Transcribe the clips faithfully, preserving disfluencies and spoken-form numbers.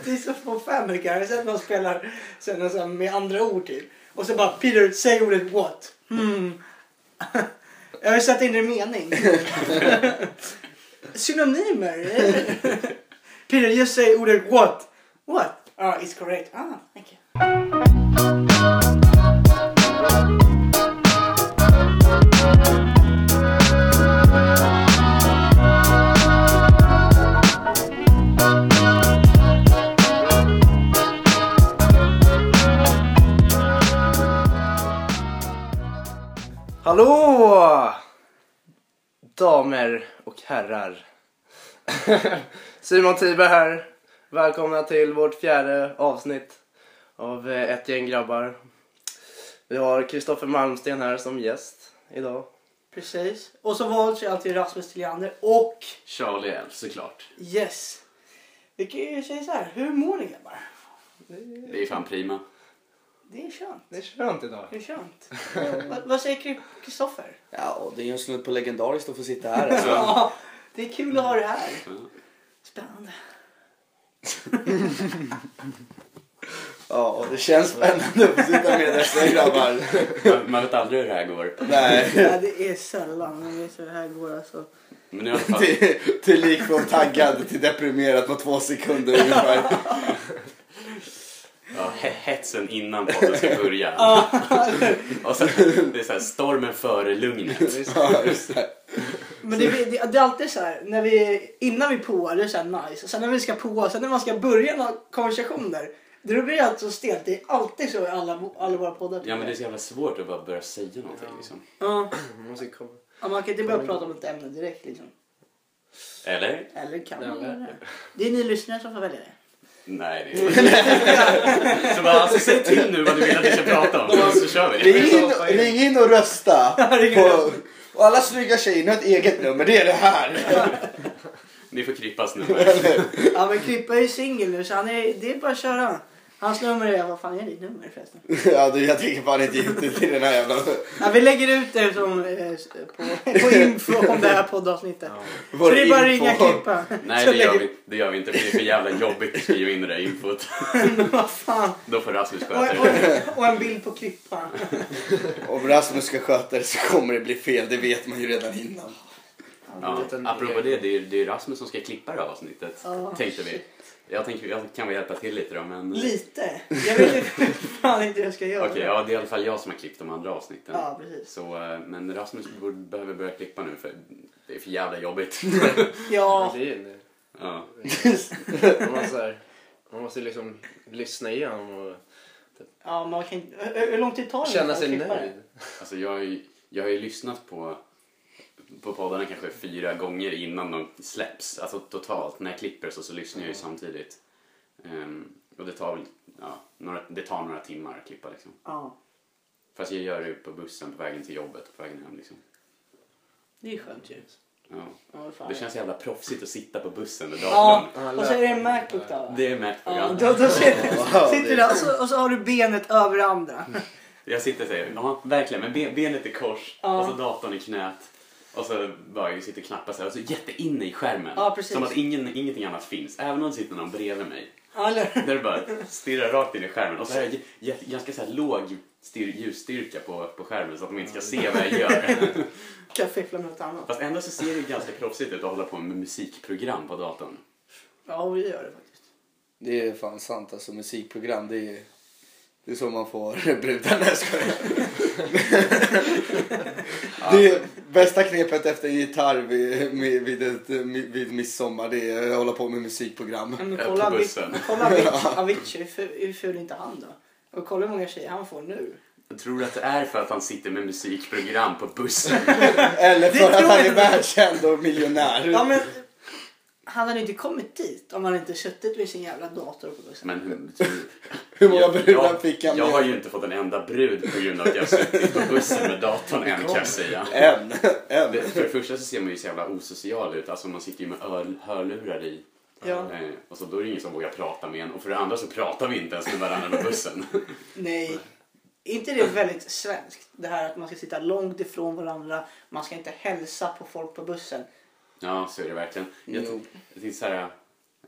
Det är så på Family Guy. Jag har sett någon spelar sen och sen med andra ord till. Och så bara, Peter, säg ordet what? Hmm. Jag har sett in det i mening. Synonymer. Peter, just say ordet what? What? Ah, it's correct. Ah, thank you. Hallå! Damer och herrar. Simon Tiber här. Välkomna till vårt fjärde avsnitt av Ett gäng grabbar. Vi har Kristoffer Malmsten här som gäst idag. Precis. Och så valde jag alltid Rasmus Tilliander och Charlie Elf, såklart. Yes. Vi kan ju säga så här. Hur mår ni grabbar? Det är fan prima. Det är skönt. Det är skönt idag. Det är skönt. vad, vad säger Kristoffer? Ja, det är ju en snudd på legendariskt att få sitta här. Alltså. Ja, det är kul att ha det här. Spännande. Ja, det känns spännande att få sitta med dessa grabbar. Man, man vet aldrig hur det här går. Nej. Ja, det är sällan. Man vet hur det här går alltså. Men i alla fall... till, till lik från taggad till deprimerad på två sekunder ungefär. Ja, hetsen innan podden ska börja. Och så, det är så här, stormen före lugnet. Ja, just det. Men det, det, det är alltid så här, när vi, innan vi påar, det är så här nice. Och sen när vi ska påa, sen när man ska börja några konversationer, det blir alltid så stelt. Det är alltid så i alla, alla våra poddar. Ja, men det är så jävla svårt att bara börja säga någonting liksom. Ja. Man måste komma. Ja, man kan inte börja prata om ett ämne direkt liksom. Eller? Eller kan Ja, man göra det? verkligen. Det är ni lyssnare som får välja det. Nej, det är så bara, alltså, säg till nu vad du vill att vi ska prata om. Så kör vi. Ring in, ring in och rösta. På, och alla snygga tjejer har ett eget nummer, det är det här. Ni får Krippas nu. Ja, men Krippa är ju singel nu så han är, det är bara att köra. Hans nummer är, vad fan är ditt nummer förresten? Ja, du, jag tänker fan inte ut det till den här jävla... Ja, vi lägger ut det som, eh, på, på info om det här poddavsnittet. Ja. Så det är bara att ringa Krippa. Nej, det gör, vi, det gör vi inte. För det är för jävla jobbigt att skriva in det där infot. Vad fan. Då får Rasmus Och, sköta och, det. och en bild på Krippa. Om Rasmus ska sköta det så kommer det bli fel, det vet man ju redan innan. Ja, apropå det, det är, det är Rasmus som ska klippa det här avsnittet, Ja, tänkte vi. Jag tänker jag kan väl hjälpa till lite då, men... Lite. Jag vet inte fan inte hur jag ska göra. Okej, okay, ja, det är i alla fall jag som har klippt de andra avsnitten. Ja, precis. Så, men Rasmus borde, behöver börja klippa nu, för det är för jävla jobbigt. Ja. Det är det. Ja. Man måste, här, man måste liksom lyssna igenom och Ja, man kan inte... Hur lång tid tar det? känna sig klippa nöjd. Alltså jag har ju, jag har ju lyssnat på, på poddarna kanske fyra gånger innan de släpps. Alltså totalt, när jag klipper så, så lyssnar jag ju samtidigt. Um, och det tar väl, ja, några, det tar några timmar att klippa liksom. Ja. Fast jag gör det på bussen på vägen till jobbet och på vägen hem liksom. Det är skönt ju. Ja. Ja, fan. Det känns jävla proffsigt att sitta på bussen med Ja, datorn. och så är det en MacBook då, va? Det är Macbook. Ja, Ja. då, då sitter, sitter du där och så, och så har du benet över andra. Jag sitter och säger, ja verkligen, men ben, benet i kors Ja. och så datorn i knät. Och så bara jag sitter och knappar så här och så jätteinne i skärmen. Ja, precis. Som att ingen, ingenting annat finns. Även om det sitter någon bredvid mig. Eller? Där det bara stirrar rakt in i skärmen. Och så är det j- ganska så här låg styr, ljusstyrka på, på skärmen så att de inte ska se vad jag gör. Kan jag fiffla med något annat? Fast ändå så ser det ganska proffsigt ut att hålla på med musikprogram på datorn. Ja, vi gör det faktiskt. Det är fan sant, alltså musikprogram, det är, det är så man får brudar. Nej, ska det är bästa knepet efter en gitarr vid, vid, vid, ett, vid midsommar, det är att hålla på med musikprogram. Men Äh, kolla på Avic- bussen. kolla Avicii, Avicii, hur ful- hur ful inte han då? Och kolla hur många tjejer han får nu. Jag tror att det är för att han sitter med musikprogram på bussen. Eller Det för att tror han jag är inte. världskänd och miljonär. Ja, men han hade inte kommit dit om han inte suttit vid sin jävla dator på bussen. Men tror, Hur många jag, brudar jag, fick han jag med? har ju inte fått en enda brud på grund av att jag suttit på bussen med datorn än, kan jag säga. En, en. Det, för det första så ser man ju så jävla osocial ut. Alltså man sitter ju med öl, hörlurar i. Ja. Eh, och så då är det ingen som vågar prata med en. Och för det andra så pratar vi inte ens med varandra på bussen. Nej. Inte det är väldigt svenskt? Det här att man ska sitta långt ifrån varandra. Man ska inte hälsa på folk på bussen. Ja, så är det verkligen. Jag, Jo. jag tänkte så här,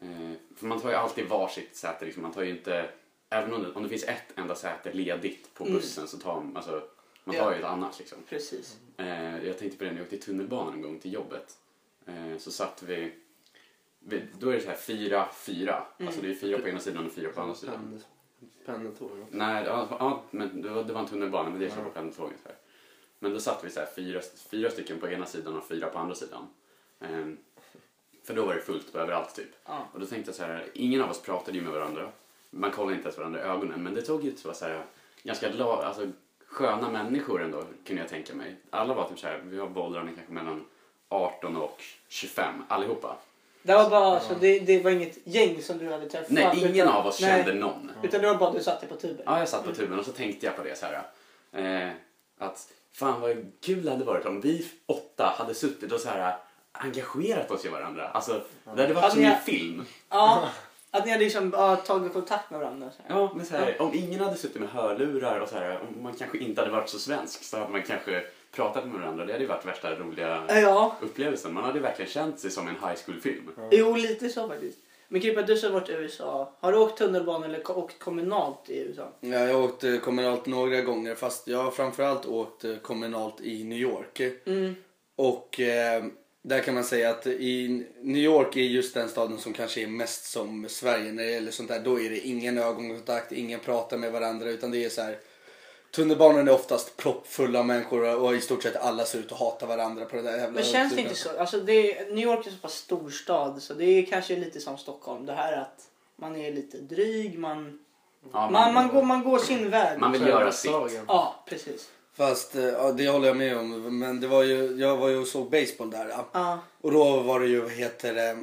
Eh, för man tar ju alltid varsitt säte. Liksom. Man tar ju inte... Även om det, om det finns ett enda säte ledigt på bussen mm. så tar man... Alltså, man tar ja. ju ett annat liksom. Precis. Eh, jag tänkte på det när jag åkte i tunnelbanan en gång till jobbet. Eh, så satt vi... vi då är det så här fyra, fyra. Mm. Alltså det är fyra på ena sidan och fyra på andra sidan. Pendeltåg? Nej, ja, ja, men det var, det var en tunnelbana, men det är så på pendeltåget här. Men då satt vi så här fyra, fyra stycken på ena sidan och fyra på andra sidan. Um, för då var det fullt på överallt typ. Ja. Och då tänkte jag så här, ingen av oss pratade ju med varandra. Man kollade inte ens varandra i ögonen, men det tog ju så här ganska la, alltså, sköna människor ändå, kunde jag tänka mig. Alla var typ så här, vi var bollrande kanske mellan arton och tjugofem, allihopa. Det var bara, alltså, det, det var inget gäng som du hade träffat? Nej, ingen utan, av oss nej, kände någon. Utan det var bara du satt på tuben? Ja, jag satt på tuben och så tänkte jag på det så här. Eh, att fan vad kul det hade varit om vi åtta hade suttit och så här engagerat oss i varandra. Alltså, det hade varit som i en film. Ja, att ni hade liksom ja, tagit kontakt med varandra. Så här. Ja, men så här, om ingen hade suttit med hörlurar och så här, om man kanske inte hade varit så svensk så hade man kanske pratat med varandra. Det hade ju varit värsta roliga ja. upplevelsen. Man hade verkligen känt sig som en high school-film. Ja. Jo, lite så faktiskt. Men Krippa, du som har varit i U S A, har du åkt tunnelbana eller åkt kommunalt i U S A? Ja, jag har åkt kommunalt några gånger, fast jag har framförallt åkt kommunalt i New York. Mm. Och eh, där kan man säga att i New York är just den staden som kanske är mest som Sverige när det gäller sånt där. Då är det ingen ögonkontakt, ingen pratar med varandra, utan det är så här. Tunnelbanan är oftast proppfulla människor och i stort sett alla ser ut att hata varandra på det där jävla. Men känns det inte så? Alltså det, New York är så pass storstad så det är kanske lite som Stockholm. Det här att man är lite dryg, man, ja, man, man, man, går, man går sin väg. Man vill göra sitt. Ja, precis. Fast ja, det håller jag med om. Men det var ju, jag var ju och såg baseball där. Ja. Ja. Och då var det ju, vad heter det,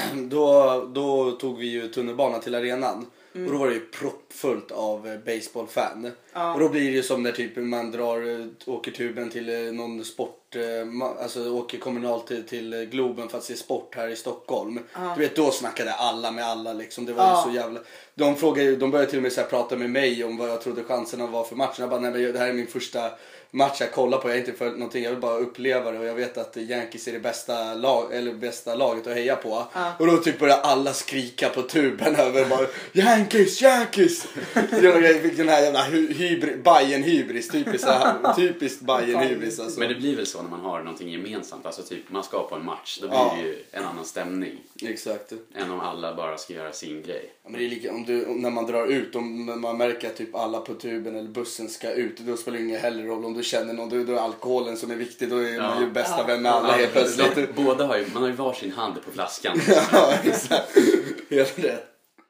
då, då tog vi ju tunnelbanan till arenan. Mm. Och då var det ju proppfullt av baseballfan. Ja. Och då blir det ju som när typ man drar, åker tuben till någon sport, alltså åker kommunalt till, till Globen för att se sport här i Stockholm. Ja. Du vet, då snackade alla med alla liksom. Det var ja. ju så jävla... De frågade, de började till och med så här prata med mig om vad jag trodde chanserna var för matchen. Jag bara, nej, men det här är min första match jag kollar på. Jag är inte för någonting, jag vill bara uppleva det. Och jag vet att Yankees är det bästa, lag, eller bästa laget att heja på. Ja. Och då typ började alla skrika på tuben över bara, Yankees, Yankees! Jag fick den här jävla hybrid, Bayern-hybris, typiskt, typiskt Bayern-hybris alltså. Men det blir väl så när man har någonting gemensamt. Alltså typ, man ska på en match, då blir ja. det ju en annan stämning. Exakt. Än om alla bara ska göra sin grej. Ja, men det är lika, om du, när man drar ut, om man märker att typ alla på tuben eller bussen ska ut, då spelar det ingen heller roll om du känner någon, då är det alkoholen som är viktig, då är ja. man ju bästa ja. vän med alla helt plötsligt. Båda har ju, man har ju varsin hand på flaskan. Ja, exakt. Helt rätt.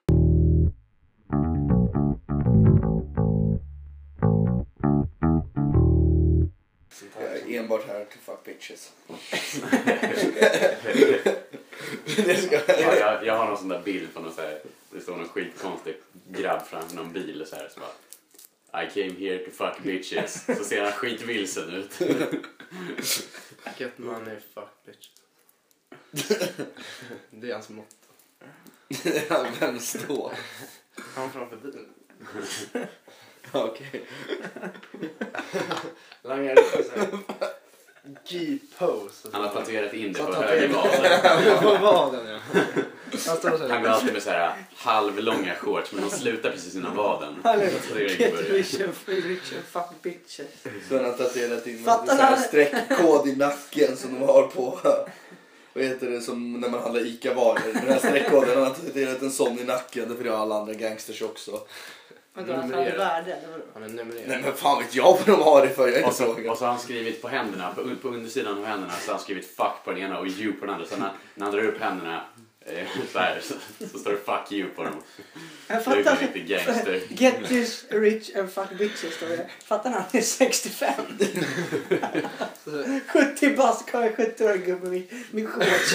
Jag är enbart här to fuck bitches. Det ska... ja, jag, jag har någon sån där bild på någon så här, det står någon skitkonstig grabb framför någon bil så här, så bara, I came here to fuck bitches. Så ser han skitvilsen ut. Get money, fuck bitches. Det är hans motto. Vem står? Han framför bilen. Okej. Langar upp så här G-pose. Han har tatuerat in det på höger vaden. På vaden, ja. Han går alltid med så här halvlånga shorts, men de slutar precis innan vaden. Get rich and fuck bitches. Så han har tatuerat in en streckkod i nacken som de har på, vad heter det, som när man handlar Ica-varor. Den här streckkoden, han har tatuerat en sån i nacken, för det har alla andra gangsters också. Men han är värde, eller vadå? Han är numrerad. Nej, men fan vet jag vad de har det för, jag är inte och, så, fråga. Och så har han skrivit på händerna, på, på undersidan av händerna, så har han skrivit fuck på den ena och you på den andra. Så när, när han drar upp händerna eh, så, här, så, så står det fuck you på dem. Jag fattar inte gangster. Get this rich and fuck bitches, står det. Fattar han är sextiofem. sjuttio bast, kan jag sjuttio-årig gubbe med, med shorts.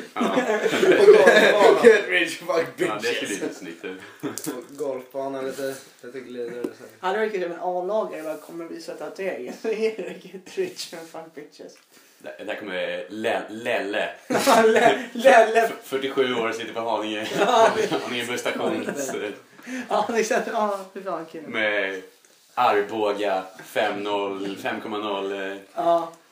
Get rich and fuck bitches. Ja, det skulle lite snyggt ut. Golfbanan lite, lite glider. Han är verkligen en A-lagare, bara kommer visa tatueringen. Så är det get rich and fuck bitches. Där, där kommer Lelle. Lelle. fyrtiosju år, sitter på Haninge. Haninge busstation. Ja, exakt. Ja, hur fan kul. Med Arboga fem komma noll. Ja.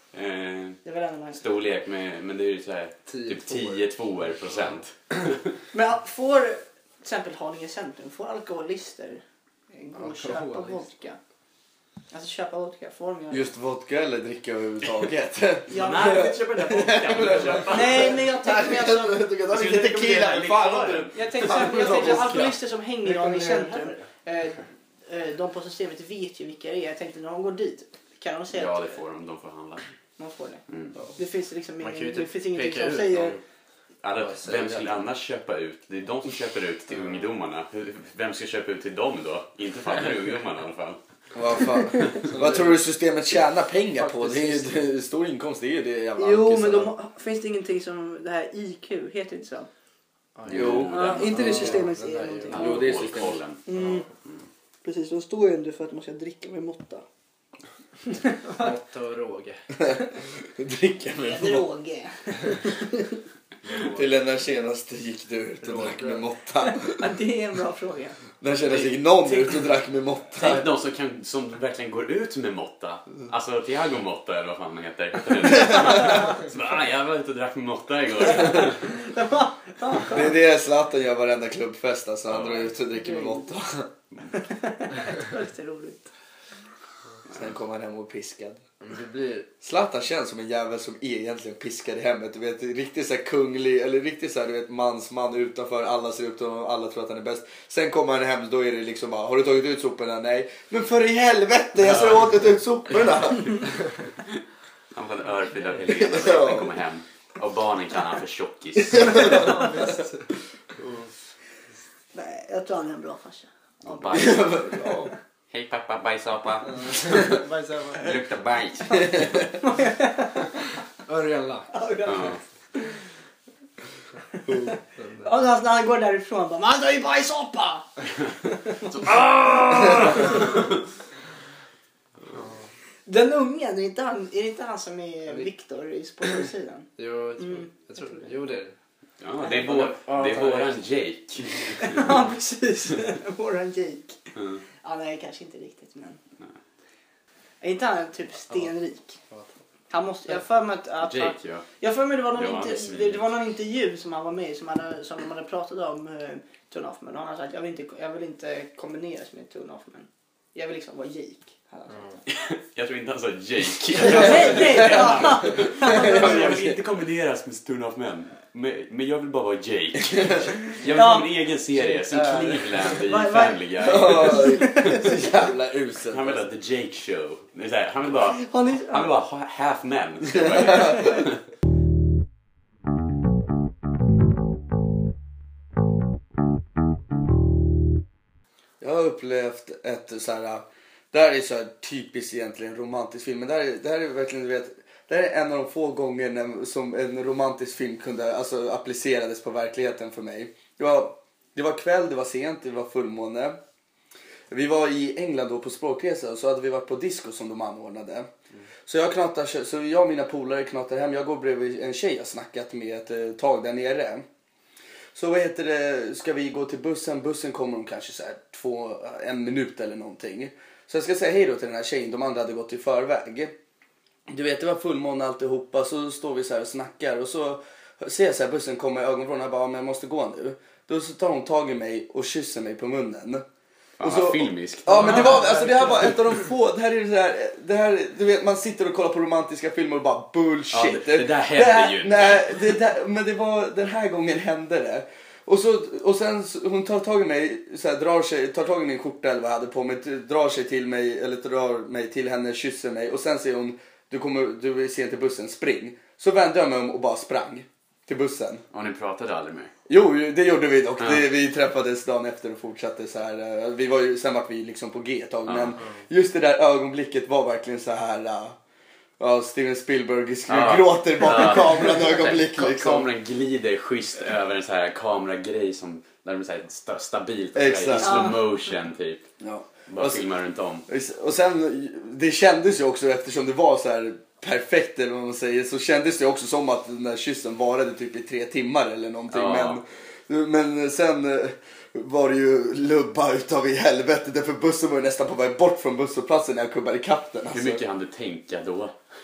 eh, Det är väl ändå nice. storlek med, men det är ju så här typ tio tvåor procent. Men får till exempel Haninge centrum, får alkoholister gå och köpa Alkoholist. vodka? Alltså köpa vodka, får de göra det? Just vodka eller dricka överhuvudtaget? Ja, Nej, jag vill inte köpa den där vodkan. nej, men jag tänker mer alltså, Jag skulle inte tequila. Fan, jag tänker så här, jag tänker så här, alkoholister som hänger i Haninge centrum, eh, eh, de på systemet vet ju vilka det är. Jag tänkte när de går dit, kan de säga Ja, att det får de. De får handla. man får det? Mm. Det finns liksom Man kan ju ingen, inte det finns ingenting peka som ut säger... någon. Alltså, Ja, vem säg skulle det. annars köpa ut? Det är de som köper ut till ungdomarna. Hur- Vem ska köpa ut till dem då? Inte fattar ungdomarna i alla fall. Vad fan? Vad tror du systemet tjänar pengar på? Det är ju det är stor inkomst, det är ju det jävla Jo, alkisarna. men de, finns det ingenting som det här I Q, heter det inte så? Jo. Ja, inte det Ja, systemet den är där är någonting. ju- Jo, det är systemet. Alkoholkollen. Mm. Precis, de står ju ändå för att man ska dricka med måtta. Måtta och råge. Dricka med Droge. Till den där senaste gick du ut och drack med måtta. Ja, det är en bra fråga. Den senaste gick någon ut och drack med måtta. Tänk de som, kan, som verkligen går ut med måtta. Alltså Thiago Motta eller vad fan han heter. heter så bara, ah, jag var ute och drack med måtta igår. Det är det Zlatan gör varenda klubbfest. Alltså han drar ut och dricker med måtta. Det var lite roligt. Sen kommer han hem och piskad. Men det blir... Zlatan känns som en jävel som är egentligen piskad i hemmet. Du vet, riktigt så här kunglig, eller riktigt så här, du vet, mansman utanför. Alla ser upp till honom, alla tror att han är bäst. Sen kommer han hem, då är det liksom bara, har du tagit ut soporna? Nej. Men för i helvete, jag sa åt ut soporna. Han var en örfil av Helena när han kommer hem. Och barnen kan han för tjockis. Nej, jag tror han är en bra farsa. Och bajs. Hej pappa, bajsapa. Det luktar bajs. Örjalla. Ja. Och när han går därifrån bara, man har ju bajsapa! Så, ah! Den ungen, är det inte han, är det inte han som är Viktor i sportsidan? Jo, jag tror, Mm. jag tror det. Jo, det är det. Ja, det är, vår, det är våran Jake. Ja, precis. Våran Jake. Mm. Ja, nej, kanske inte riktigt, men... Är inte han typ stenrik? Han måste, jag för mig att... att Jake, ja. Jag för mig det var någon, Ja, han är inter, svin. det, det var någon intervju som han var med i, som, hade, som de hade pratat om uh, Tune Hoffman. Och han hade sagt, jag vill inte, jag vill inte kombineras med Tune Hoffman. Jag vill liksom vara Jake. hade han sagt. Jag tror inte han sa Jake. Nej, nej, ja. Alltså, jag vill inte kombineras med Turn Off Men. Men, men jag vill bara vara Jake. Jag vill Ja. ha min egen serie, som Cleveland i Vad- vad- Family Guy. Så jävla uselt. Han vill ha The Jake Show. Det är så här, han vill bara, Har ni, han vill bara ha half men. ska jag bara- Jag har upplevt ett så här. Det här är så här typiskt egentligen romantisk film. Men det här är, det här är verkligen, du vet. Det här är en av de få gånger när, som en romantisk film kunde, alltså, applicerades på verkligheten för mig. Det var, det var kväll, det var sent, det var fullmåne. Vi var i England då på språkresa och så hade vi varit på disco som de anordnade. Mm. Så jag knatar, så jag och mina polare knatar hem. Jag går bredvid en tjej jag snackat med ett eh, tag där nere. Så vad heter det, ska vi gå till bussen? Bussen kommer om kanske så här två, en minut eller någonting. Så jag ska säga hej då till den här tjejen, de andra hade gått i förväg. Du vet, det var fullmåne alltihopa, så står vi så här och snackar. Och så ser jag så här bussen komma i ögonvrån och jag bara, men jag måste gå nu. Då så tar hon tag i mig och kysser mig på munnen. Fan, Och så- vad filmiskt. Ja, men det var, alltså det här var ett av de få, det här är det här, det här, du vet, man sitter och kollar på romantiska filmer och bara bullshit. Ja, det- det där hände här- ju inte. Nej, det där, men det var, den här gången hände det. Och, så, och sen så- hon tar tag i mig, så här, drar sig, tar tag i min skjorta eller vad jag hade på mig, drar sig till mig, eller drar mig till henne, kysser mig. Och sen säger hon, du, kommer, du är sen till bussen, spring. Så vände jag mig om och bara sprang till bussen. Och ni pratade aldrig mer? Jo, det gjorde vi dock. Ja. Det, vi träffades dagen efter och fortsatte så här. eh, Vi var ju, sen var vi liksom på G ett tag. Ja. Men just det där ögonblicket var verkligen så här. eh, Ja, Steven Spielberg Ja. gråter bakom Ja. kameran ögonblick Ka- liksom. Kameran glider schysst över en så här kameragrej som där de är så här sta- stabilt och så här, i Exakt. slow motion typ. Ja. Bara Och så- filmar runt om. Och sen, det kändes ju också, eftersom det var så här perfekt eller vad man säger, så kändes det också som att den där kyssen varade typ i tre timmar eller någonting. Ja. Men, men sen eh, var det ju lubba utav i helvete, därför bussen var ju nästan på väg bort från busshållplatsen när jag kubbade ikapp den. Hur Alltså. mycket hann du tänka då?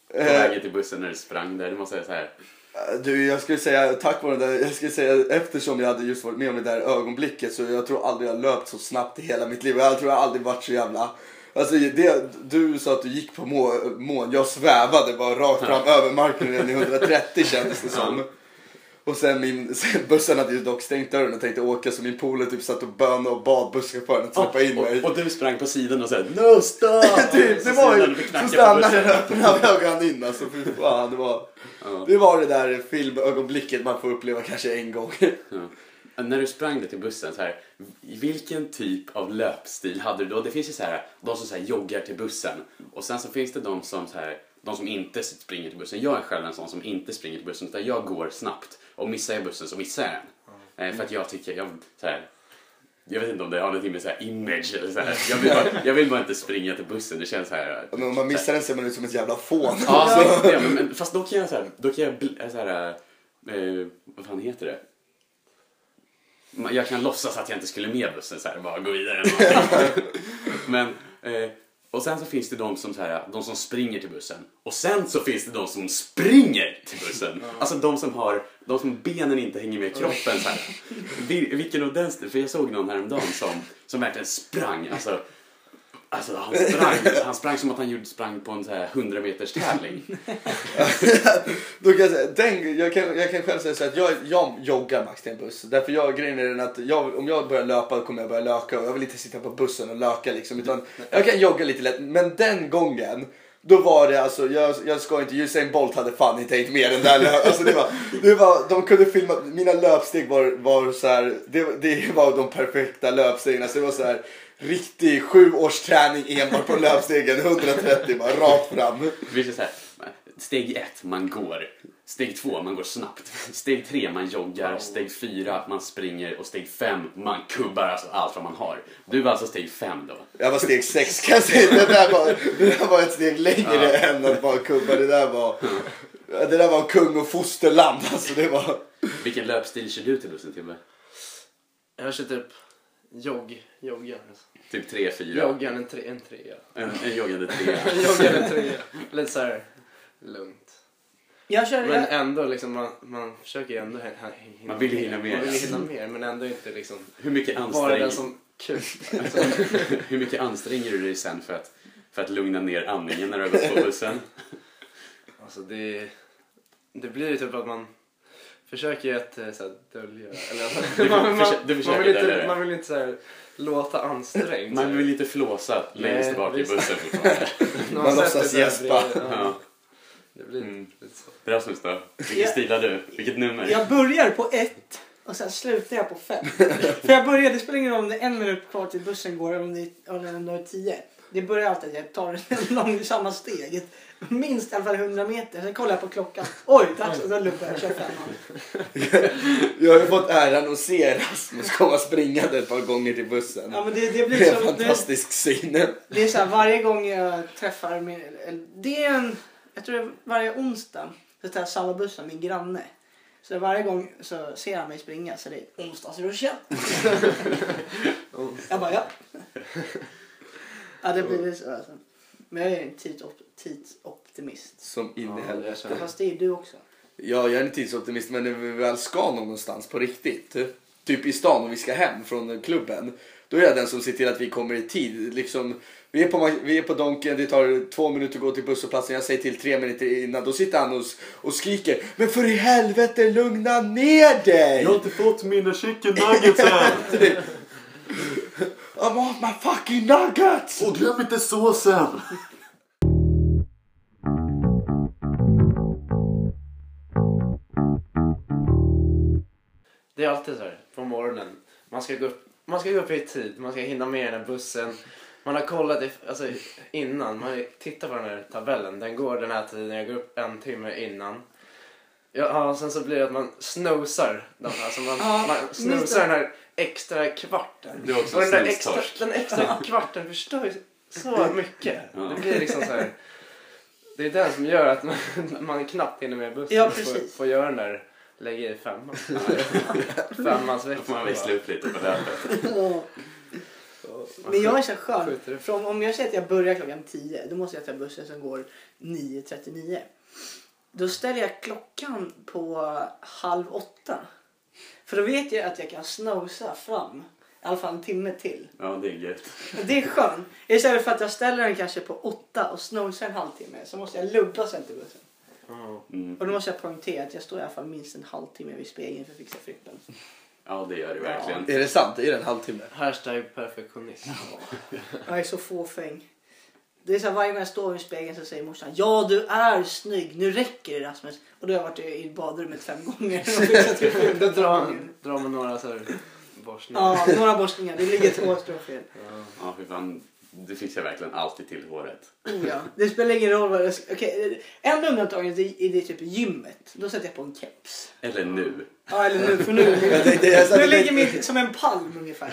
På vägen till bussen när du sprang där, du måste säga så här. Du, jag skulle säga tack vare det där, jag skulle säga eftersom jag hade just varit med om det där ögonblicket så jag tror aldrig jag löpt så snabbt i hela mitt liv. Jag tror jag aldrig varit så jävla. Alltså det, du sa att du gick på må, mån, jag svävade bara rakt fram över marken i etthundratrettio kändes det som. Och sen, min, sen bussen hade ju dock stängt dörren och tänkte åka så min polare typ satt och bönade och bad busschauffören att släppa in mig. Och, och du sprang på sidan och sa no stop! typ, det var ju så stannade den öppna vägen in alltså, för fan, det var, ja. Det var det där filmögonblicket man får uppleva kanske en gång. Ja. När du sprang det till bussen så här, vilken typ av löpstil hade du då? Det finns ju så här, de som så här joggar till bussen och sen så finns det de som så här, de som inte springer till bussen. Jag är själv en sån som inte springer till bussen utan jag går snabbt och missar jag bussen så missar jag den. Mm. För att jag tycker jag så här, jag vet inte om det har någonting med så här image eller så här. Jag vill bara, jag vill bara inte springa till bussen. Det känns så här. Men om man missar den ser man ut som ett jävla fån. Ja, så, ja men fast då kan jag så här, då kan jag så här eh, vad fan heter det? Jag kan låtsas att jag inte skulle med bussen så här, bara gå vidare. Men eh, och sen så finns det de som så här, de som springer till bussen. Och sen så finns det de som springer till bussen. Alltså de som har, de som benen inte hänger med kroppen så här. Vil, vilken av den, för jag såg någon häromdagen som som verkligen sprang, alltså Alltså han sprang, han sprang som att han gjorde sprang på en så här hundra meters tävling. Då kan jag säga, den, jag kan jag kan själv säga så att jag jag joggar max till en buss. Därför jag grejen är den att jag, om jag börjar löpa kommer jag börja löka och jag vill inte sitta på bussen och löka liksom utan jag kan jogga lite lätt, men den gången då var det alltså jag jag ska inte Usain Bolt hade fan inte tänkt mer än där alltså det var det var de kunde filma mina löpsteg var var så här det det var de perfekta löpstegen alltså det var så här riktig sju års träning enbart på löpstegen hundratrettio bara rakt fram. Det är så här, steg ett man går, steg två man går snabbt, steg tre man joggar, steg fyra man springer och steg fem man kubbar alltså allt vad man har. Du var alltså steg fem då. Jag var steg sex kan jag säga. Det där var det där var ett steg längre ja. än att bara kubba. Det där var ja. det där var kung och fosterland alltså det var. Vilken löpstil kör du till bussen till mig? Jag kör typ jogg, joggar. Typ tre fyra. Joggar en tre en tre. En, en joggande tre. Joggar en tre. Lite så här lugnt. Jag kör, men jag... ändå liksom man man försöker ju ändå hinna man vill hinna mer. Man vill hinna mer men ändå inte liksom hur mycket anstränger den som kul. Alltså, hur mycket anstränger du dig sen för att för att lugna ner andningen när du har gått på bussen? Alltså det det blir ju typ att man försöker ju att så här, dölja eller alltså, du, man, man, du försöker man vill inte där. man vill inte så här låta ansträngd. Man vill inte flåsa längst tillbaka i bussen fortfarande. Man låtsas gäspa. Ja. Det blir mm. lite så. Rasmus då? Vilket stil har du? Vilket nummer? Jag börjar på ett och sen slutar jag på fem. För jag börjar, det spelar ingen roll om det är en minut kvar till bussen går eller om det är, om det är tio. Det börjar alltid att jag tar en långsamma steg. Minst i alla fall hundra meter. Sen kollar jag på klockan. Oj, dags att lugna. Jag kör femman. Jag har ju fått äran att se Rasmus komma springande ett par gånger till bussen. Ja, men det, det blir det är så, en fantastisk syn. Det är så här, varje gång jag träffar min, det är en, jag tror det är varje onsdag så tar jag samma bussen, min granne. Så varje gång så ser han mig springa så det är onsdagsruschen. Jag bara, ja. Ja, det blir så alltså. Men jag är en tidsop- tidsoptimist. Som in i helvete. Ja, fast det är du också. Ja, jag är en tidsoptimist men när vi väl ska någonstans på riktigt. Typ i stan och vi ska hem från klubben. Då är jag den som ser till att vi kommer i tid. Liksom, vi är på, vi är på Donken, det tar två minuter att gå till busshållplatsen. Jag säger till tre minuter innan. Då sitter han och, och skriker. Men för i helvete, lugna ner dig! Jag har inte fått mina chicken nuggets än! I want my fucking nuggets! Och glöm inte såsen! Det är alltid så här på morgonen. Man ska gå upp, man ska gå upp i tid, man ska hinna med den här bussen. Man har kollat i, alltså, innan, man tittar på den här tabellen. Den går den här tiden, jag går upp en timme innan. Ja, och sen så blir det att man snosar. Alltså man, ja, man snosar den här extra kvarten. Du är också och den, där extra, extra, den extra kvarten förstör ju så mycket. Ja. Det blir liksom så här. Det är den som gör att man, man knappt hinner med bussen. Ja, och får, får göra den där, lägga i femman. Femmans vecka. Då får man växla upp lite på det här. Men jag är så skön. Från, om jag säger att jag börjar klockan tio, då måste jag ta bussen som går nio trettionio. Då ställer jag klockan på halv åtta. För då vet jag att jag kan snosa fram. I alla fall en timme till. Ja, det är gött. Det är skönt. Istället för att jag ställer den kanske på åtta och snosar en halvtimme. Så måste jag lubba sen till bussen. Mm. Och då måste jag poängtera att jag står i alla fall minst en halvtimme vid spegeln för att fixa frippen. Ja, det gör det verkligen. Ja. Är det sant? Är det en halvtimme? Hashtag perfektionist. Jag är så fåfäng. Det är så här, varje gång jag står vid spegeln så säger morsan: ja, du är snygg, nu räcker det, Rasmus. Och då har jag varit i badrummet fem gånger. Då drar, drar man några så här borstningar. Ja, några borstningar. Det ligger ett hårstrå fel. Ja, för fan. Det fixar jag verkligen alltid till håret. Oh, ja. Det spelar ingen roll vad det är. Okej, en undantag är det, är det typ gymmet. Då sätter jag på en keps. Eller nu. Ja, eller nu. För nu, jag tänkte, jag satt nu ligger mitt som en palm ungefär.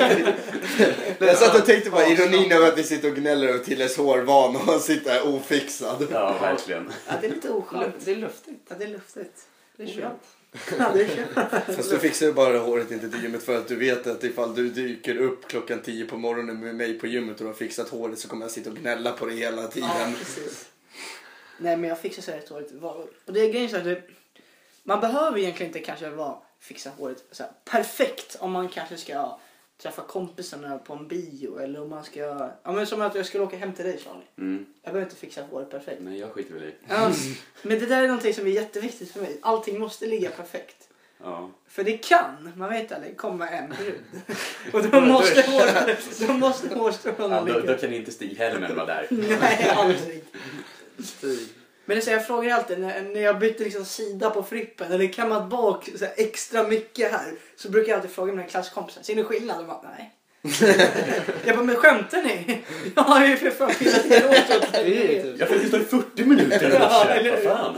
Jag satt och tänkte på ironin över att vi sitter och gnäller över Tilles hårvan och han sitter här ofixad. Ja, verkligen. Ja, det är lite oskönt. Det är luftigt. Ja, det är luftigt. Det är skönt. Ja, det är skönt. Fast du fixar ju bara håret inte till gymmet för att du vet att ifall du dyker upp klockan tio på morgonen med mig på gymmet och du har fixat håret så kommer jag sitta och gnälla på det hela tiden. Ja, precis. Nej, men jag fixar så här ett håret. Och det är grejen så att det, man behöver egentligen inte kanske vara fixa håret så här perfekt om man kanske ska träffa kompisarna på en bio eller om man ska, ja men som att jag skulle åka hem till dig, Charlie. Mm. Jag behöver inte fixa håret perfekt. Nej, jag skiter väl i. Ja, men det där är någonting som är jätteviktigt för mig. Allting måste ligga perfekt. Ja. För det kan, man vet aldrig, komma en brud. Och då måste håret, då måste hårstråna Ja, då, ligga. då kan inte Stig Helmen vara där. Nej, aldrig. Stig. Men det så jag frågar alltid när, när jag byter liksom sida på frippen eller kammat bak så här extra mycket här, så brukar jag alltid fråga mina klasskompisen: ser ni skillnad? Och bara, nej. Jag bara, men skämtar ni? Jag har ju för fan pillat ner åt. Jag får ju stå i fyrtio minuter och Ja, köpa, eller hur? fan.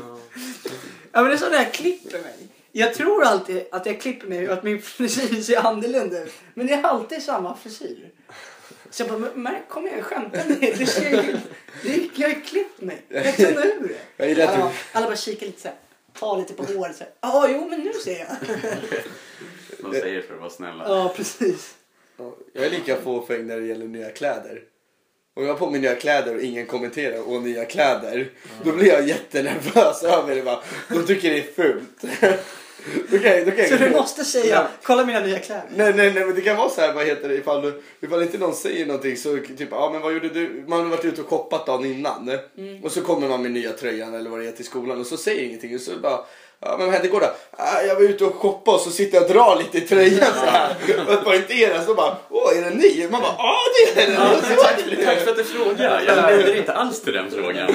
Ja, men det är så där jag klipper mig. Jag tror alltid att jag klipper mig och att min frisyr ser annorlunda ut. Men det är alltid samma frisyr. Så jag bara, men kom igen, skämtar ni? Det ser ju, det, jag har klippt mig. Jag tar ur det. Jag gillar att Alla, du... alla bara kikar lite så här, tar lite på håret så här. Ja, jo, men nu ser jag. De säger för att vara snälla. Ja, precis. Jag är lika fåfäng när det gäller nya kläder. Om jag har på mig nya kläder och ingen kommenterar och nya kläder, då blir jag jättenervös över det. Bara. De tycker det är fult. Okay, okay. Så du måste säga, kolla mina nya kläder. Nej, nej, nej, men det kan vara så här, vad heter det, ifall, du, ifall inte någon säger någonting så typ, ja men vad gjorde du? Man har varit ute och shoppat dagen innan. Mm. Och så kommer man med nya tröjan eller vad det är till skolan och så säger ingenting och så bara, ja men vad hände igår då? Ah, jag var ute och shoppade och så sitter jag och drar lite i tröjan så här. Och poängterar så bara, åh är det ny? Man bara, ja det är det. Ja, tack, tack för att du frågar. Jag leder inte alls till den frågan.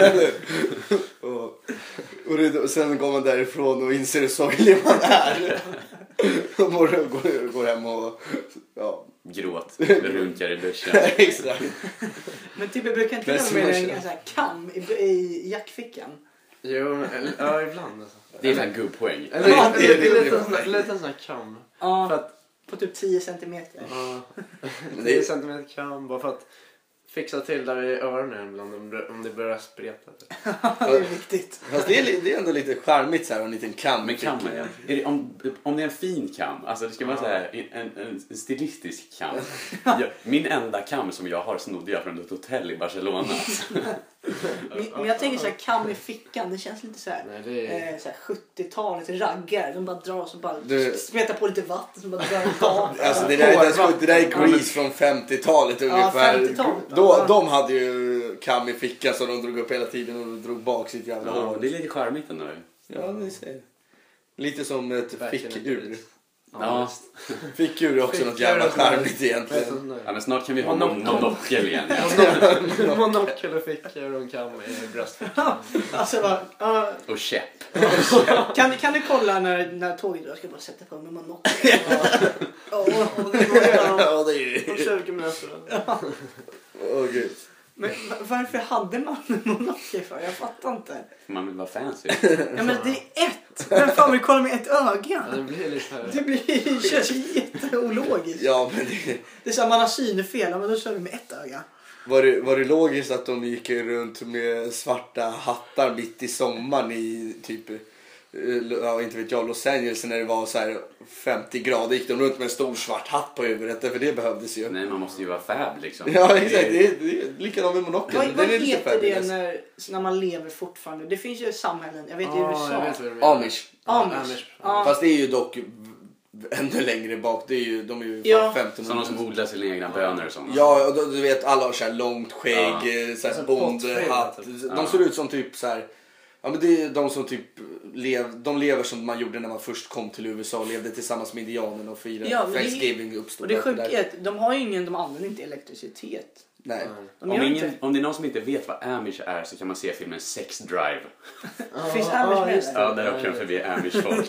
och, och, det, och sen går man därifrån och inser hur sorglig man är. Och går, går, går hem och ja. Gråt, runkar i duschen. Exakt. Men typ jag brukar inte ha med en sån här kam i, i jackfickan. Jo, eller, ja ibland alltså. Det är en gubbpoäng. Eller, Ja, det, det, det- det är lite en sån- lite en sån här kam. Ja, För att, på typ tio centimeter. ja, tio centimeter kam bara för att fixa till där i öronen ibland om det, om det börjar spreta. Det är viktigt. Fast det är, det är ändå lite charmigt så här, en liten kam. Men kammen, ja. Är det, om, om det är en fin kam, alltså det ska vara så här, en, en, en stilistisk kam. Jag, min enda kam som jag har snodde jag från ett hotell i Barcelona. Men, men jag tänker så här, kam i fickan, det känns lite så här, Nej, det är... eh, så här sjuttiotalet raggar. De bara drar och så bara Du- smetar på lite vatten så bara drar bak. Alltså det där, det, där, det där är Grease från femtiotalet ungefär. femtiotalet, ja. Då, de hade ju kam i fickan så de drog upp hela tiden och drog bak sitt jävla Ja, hår. det är lite charmigt ändå. Ja, det säger. Lite som ett Verkligen fickur. inte. Ja, Fickur är också något Fickur jävla är också- charmigt egentligen. ja men snart kan vi ha Monokel. någon monokel igen. Ja. Monokel och fickor och en kam i bröstfickan. Alltså bara, ja, Och käpp. kan, kan du kolla när, när tåget drar? Jag ska bara sätta på mig monokel. Ja, och det går igenom Ja, det är ju... tjugo minuter. Åh gud. Men va- varför hade man en monokel för? Jag fattar inte. Man vill vara fancy. Ja men det är ett. Vem fan vill kolla med ett öga? Ja, det blir lite här. Det blir, det känns ju jätteologiskt. Ja, men det... Det är så här, man har synefel, ja, men då kör vi med ett öga. Var det, var det logiskt att de gick runt med svarta hattar mitt i sommaren i typ ja, inte vet jag, Los Angeles när det var så här femtio grader gick de runt med en stor svart hatt på huvudet, för det behövdes ju. Nej, man måste ju vara fab liksom. Ja, exakt. Det är, det är likadant med monokeln. Vad, vad det är heter det när, när man lever fortfarande? Det finns ju samhällen, jag vet i Ja, U S A. jag vet vad du menar. Amish. Ja, Amish. Amish. Ja. Fast det är ju dock ännu längre bak. Det är ju, de är ju Ja. femton Sådana som odlar sina egna bönor och sånt. Ja, och då, du vet, alla har så här långt skägg, Ja. så här Alltså, bondhatt. pottfrilla, De Ja. ser ut som typ så här. Ja, men det är de som typ lev, de lever som man gjorde när man först kom till U S A och levde tillsammans med indianerna och firade Ja, men det- Thanksgiving uppstod. Och det allt där. sjuka är att de har ju ingen, de använder inte elektricitet. Nej. De Om, gör ingen, inte. om det är någon som inte vet vad Amish är så kan man se filmen Sex Drive. Finns Ja, Amish med just där? Ja, där åker de förbi Amish-folk.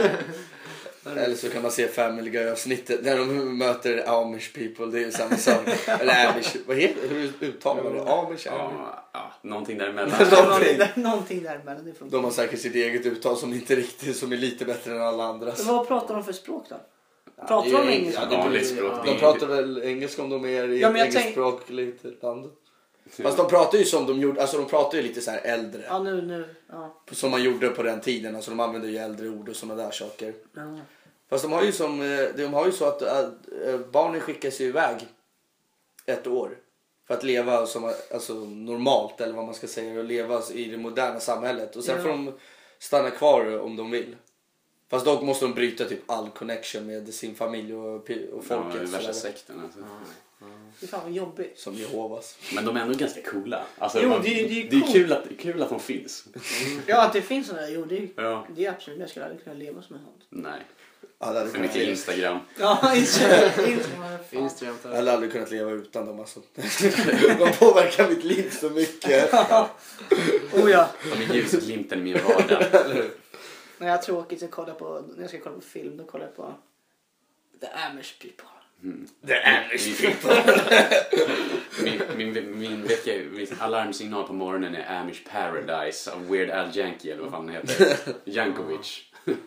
Eller så kan man se Family Guy-avsnittet där de möter Amish people. Det är ju samma sak. Eller Amish. Vad heter det? Hur uttalar man det? Amish? Amish. Ja, ja, någonting däremellan. Någonting där- Någonting däremellan. Det funkar. De har säkert sitt eget uttal som inte riktigt, som är lite bättre än alla andras. Men vad pratar de för språk då? det Pratar är de eng- engelska? ja, det Vanligt blir- språk. ja. det är De pratar väl engelska om de är i Ja, ett men jag engelskspråkligt land. Fast de pratar ju som de gjorde, alltså de pratar ju lite så här äldre. Ja, nu, nu. Ja. Som man gjorde på den tiden, alltså de använder ju äldre ord och sådana där saker. Ja. Fast de har ju som, eh, de har ju så att äh, barnen skickas ju iväg ett år. För att leva som, alltså, normalt, eller vad man ska säga, och leva i det moderna samhället. Och sen Ja. får de stanna kvar om de vill. Fast dock måste de bryta typ all connection med sin familj och, och Ja, folket. det är värsta sådär. sekten alltså. Det är fan vad jobbigt. Som Jehovas. Men de är ändå ganska coola. Alltså, Jo, man, det är- det är det är coolt. kul att, kul att de finns. Ja, att det finns sådana där. Jo, det är, Ja. det är absolut. Jag skulle aldrig kunna leva som en sånt. Nej, Jag hade aldrig för kunnat mycket leva, Instagram. Ja, Instagram. Instagram. fan. Instagram. jag hade aldrig kunnat leva utan dem alltså. De påverkar mitt liv så mycket. Oh ja. De är ljusglimten i min vardag. När jag har tråkigt så kollar på, när jag ska kolla på film, då kollar jag på The Amish People. The Amish people. Min, min, min vecka, min alarmsignal på morgonen är Amish Paradise av Weird Al Yankovic, eller vad fan han heter. Jankovic.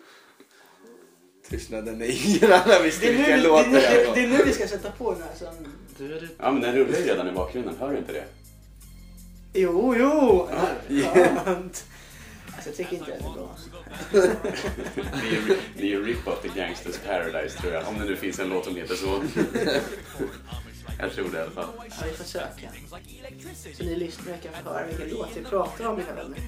Tystnaden är ingen annan visste Det är, nu, vilken det, låt är det här nu, var. det är nu vi ska sätta på den här. Så. Ja, men den rullar ju redan i bakgrunden, hör du inte det? Jo, jo! Skönt. Alltså jag tycker inte det är bra. Det är ju det är ju Rip-Off The Gangsters Paradise tror jag, om det nu finns en låt som heter så. Jag tror det i alla fall. Ja, vi får söka. Så ni lyssnare kan få höra vilken låt vi pratar om, mina vänner.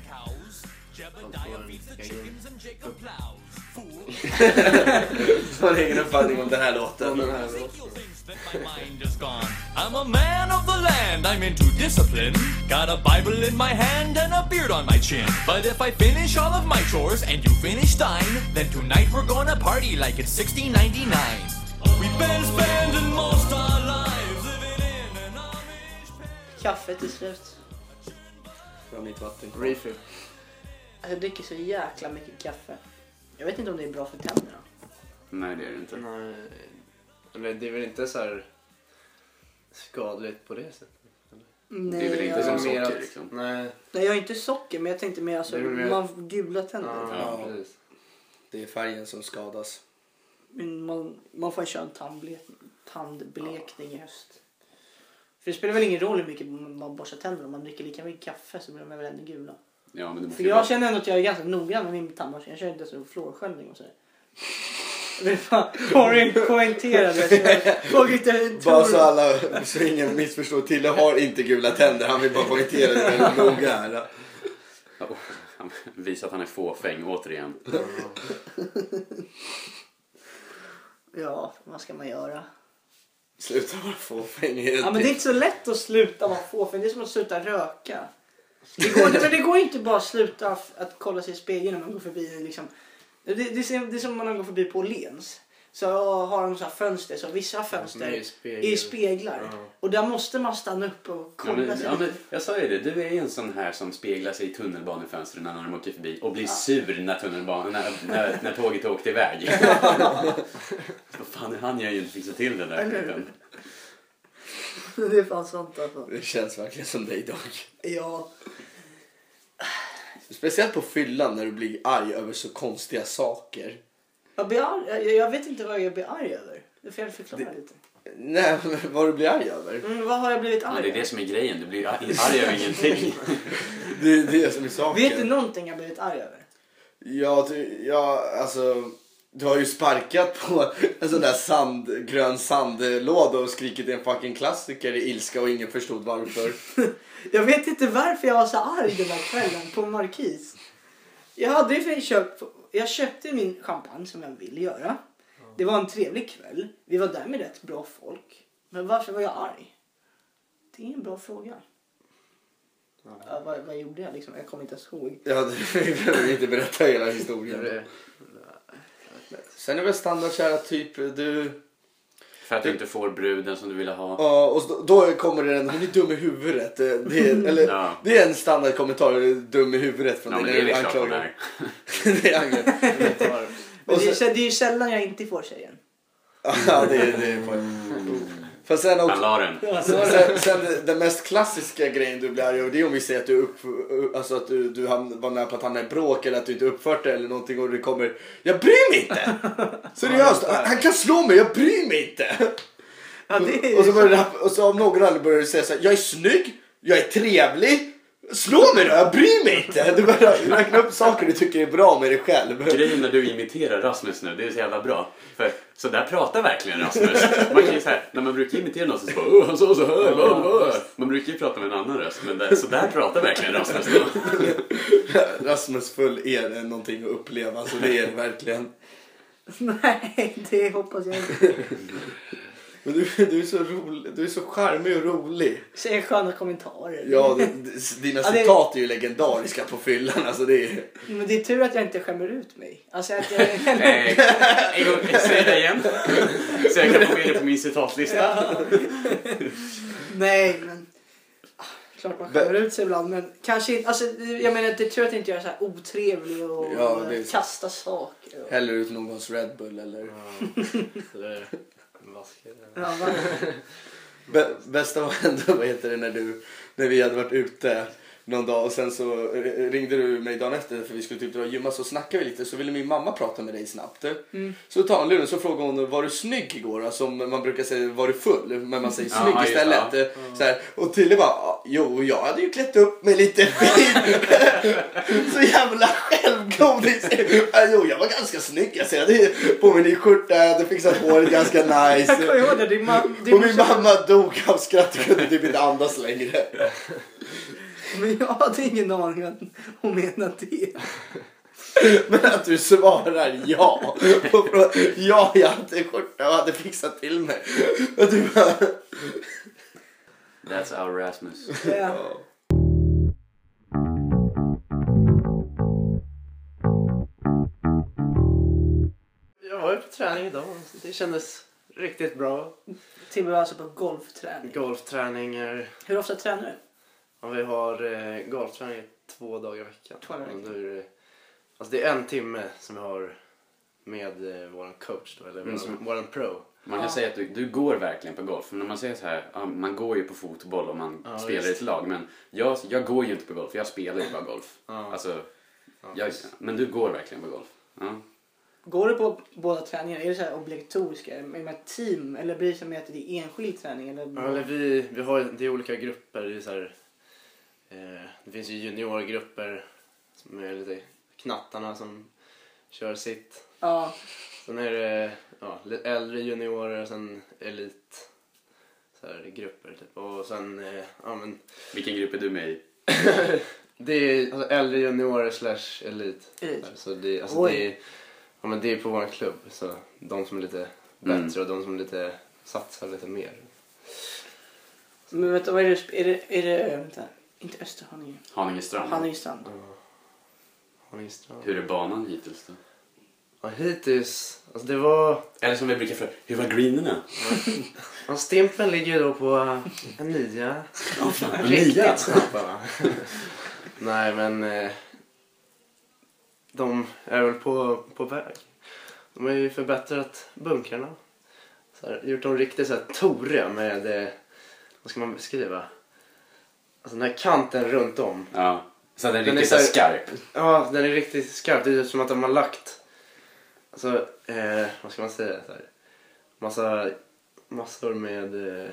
Jag har ingen uppfattning om den här låten. Den här låten. My mind is gone. I'm a man of the land, I'm into discipline. Got a Bible in my hand and a beard on my chin. But if I finish all of my chores and you finish thine, then tonight we're gonna party like it's sixteen ninety-nine. We've been spending most our lives living in an Amish palace. Kaffet är slut. Från mitt vatten. Refill. Alltså jag dricker så jäkla mycket kaffe. Jag vet inte om det är bra för tänderna. Nej, det är det inte. Nej, eller det är väl inte så här skadligt på det sättet. Nej, Det är väl inte jag, som Det är mer socker att- liksom. Nej. nej, jag har inte socker, men jag tänkte mer alltså, Det är mer- man får gula tänder. Ja, Ja. precis. Det är färgen som skadas. Men man, man får köra en tandblek, tandblekning i höst. För det spelar väl ingen roll hur mycket man borstar tänderna. Om man dricker lika mycket kaffe så blir de väl ännu gula. Ja, men det måste För ju jag vara... känner ändå att jag är ganska noggrann med min tandborstning. Jag kör inte så fluorsköljning och sådär. Jag vill fan poäng- poängtera det. Jag inte Bara så alla, så ingen missförstår, Tille har inte gula tänder. Han vill bara poängtera det väldigt noga här. Oh, han visar att han är fåfäng återigen. Ja, vad ska man göra? Sluta vara fåfäng. Ja, men det är inte så lätt att sluta vara fåfäng. Det är som att sluta röka. Det går, men det går inte bara att sluta att kolla sig i spegeln när man går förbi. Liksom. Det, det, är, som- det är som när man går förbi på Åhléns. Så har de så här fönster. Så vissa fönster är i är spegel. i speglar. Ja. Och där måste man stanna upp och Ja, kolla men, sig. ja, men, jag sa ju det, du är en sån här som speglar sig i tunnelbanefönstren när de åker förbi och blir sur när, tunnelban, när, när, när tåget åkte iväg. Vad fan, han gör ju inte fixa till det där. Eller hur? skiten. Det är fan sant alltså. Det känns verkligen som dig idag. Ja. Speciellt på fyllan när du blir arg över så konstiga saker. Jag, blir arg, jag, jag vet inte vad jag blir arg över. Det får jag förklara Det- lite. Nej, men vad du blir arg över. Mm, vad har jag blivit Ja, arg det är över? det som är grejen, du blir arg arg över ingenting. Det är det som är saken. Vet du någonting jag blivit arg över? Ja, du, ja, alltså... Du har ju sparkat på en sån där sand, grön sandlåda och skrikit en fucking klassiker i ilska och ingen förstod varför. Jag vet inte varför jag var så arg den där kvällen på Markis. Jag hade ju för köpt, jag köpte min champagne som jag ville göra. Det var en trevlig kväll. Vi var där med rätt bra folk. Men varför var jag arg? Det är en bra fråga. Ja, vad, vad gjorde jag liksom? Jag kommer inte ens ihåg. Ja, du behöver inte berätta hela historien. Sen är väl standardkära typ du... För att du inte får bruden som du ville ha. Ja, och då, då kommer det en, hon är dum i huvudet. Det är, eller, ja. det är en standardkommentar, du är dum i huvudet från ja, dig. Men det är klart hon är. Det är angrepp. Men det är, det är ju sällan jag inte får tjejen. Ja, det är det. Är för sen också, den. sen, sen det, den mest klassiska grejen du blir arg över, det är om vi säger att du, upp, alltså att du, du var nära på att hamna i bråk eller att du inte uppfört det eller någonting och det kommer, jag bryr mig inte! Seriöst, han kan slå mig, jag bryr mig inte! Ja, det är och, så börjar, och så av någon anledning börjar du säga så här, jag är snygg, jag är trevlig, slå mig då, jag bryr mig inte! Du börjar räkna upp saker du tycker är bra med dig själv. Grejen när du imiterar Rasmus nu, det är så jävla bra. För så där pratar verkligen Rasmus. Man kan ju så här, när man brukar imitera någon så bara, åh, han sa så här, bla, bla. Man brukar ju prata med en annan röst, men där, så där pratar verkligen Rasmus då. Rasmus full är någonting att uppleva, så det är det verkligen. Nej, det hoppas jag inte. Men du, du är så rolig, du är så charmig och rolig. Säger sköna kommentarer. Ja, det, dina ja, det... citat är ju legendariska på fyllan, alltså det är... Men det är tur att jag inte skämmer ut mig. Alltså att jag... Nej, en gång, säg det igen. Så jag kan få med det på min citatlista. Ja. Nej, men... Klart man skämmer ut sig ibland, men kanske inte... Alltså, jag menar, det är tur att jag inte gör så här otrevlig och ja, det är kasta saker. Och... Häller ut någons Red Bull, eller... Ja, så det är... Ja, Be- bästa var ändå, vad heter det, när du när vi hade varit ute någon dag och sen så ringde du mig dagen efter för vi skulle typ dra och gymma, så snackade vi lite, så ville min mamma prata med dig snabbt. Mm. Så tar hon luren, så frågade hon, var du snygg igår? Alltså man brukar säga, var du full? Men man säger snygg ja, istället. Ja. Så här, och Tilly bara, jo, jag hade ju klätt upp mig lite fin. Så jävla självgod. Jo, jag var ganska snygg. Jag ser det på mig ny skjorta, jag hade fixat håret ganska nice. Jag kommer ihåg det, din ma- din och min mamma dog av skratt och kunde typ inte andas längre. Men jag hade ingen aning att hon menade det. Men att du svarar ja. Ja, jag hade skjorta och hade fixat till mig. Och du bara... That's our Rasmus. Ja. Jag var ju på träning idag. Det kändes riktigt bra. Timmy var alltså på golfträning. Golfträningar. Hur ofta tränar du? Ja, vi har eh, golfträning två dagar i veckan. Två dagar i veckan. Under, alltså det är en timme som vi har med eh, våran coach då, eller Mm. våran, våran pro. Man kan Ja. säga att du, du går verkligen på golf. För när man säger så här, ja, man går ju på fotboll och man Ja, spelar i visst. ett lag. Men jag, jag går ju inte på golf, jag spelar ju bara golf. Ja. Alltså, Ja, jag, visst. men du går verkligen på golf. Ja. Går du på båda träningar? Är det så här obligatoriska? Är det med ett team? Eller blir det som att det är enskild träning? Eller... Ja, eller vi, vi har det är olika grupper. Det, är så här, eh, det finns ju juniorgrupper som är lite knattarna som kör sitt. Ja. Sen är det ja, lite äldre juniorer och sen elit så här, grupper typ. Och sen eh, ja men Vilken grupp är du med i? det är alltså, äldre juniorer slash elit. Elit. Så det, alltså, Oj. det, är, ja, men det är på vår klubb, så de som är lite Mm. bättre och de som lite satsar lite mer. Men vet du, vad är det? Är det, är det vänta, inte Österhaninge. Haningestrand. Haningestrand. Ja. Haningestrand. Hur är banan hittills då? Ja, hittills, alltså det var... Eller som vi brukar fråga, hur var greenerna? Ja, Stimpen ligger ju då på en nia. Ja, fan, en Riktigt nia. snabba, va? Nej, men eh, de är väl på, på väg. De har ju förbättrat bunkrarna. Så här, gjort dem riktigt så här toriga med, eh, vad ska man beskriva? Alltså den här kanten runt om. Ja, så den är Den är riktigt så här- skarp. Ja, den är riktigt skarp. Det är som att de har lagt, alltså, eh, vad ska man säga? Så här, massa, massor med eh,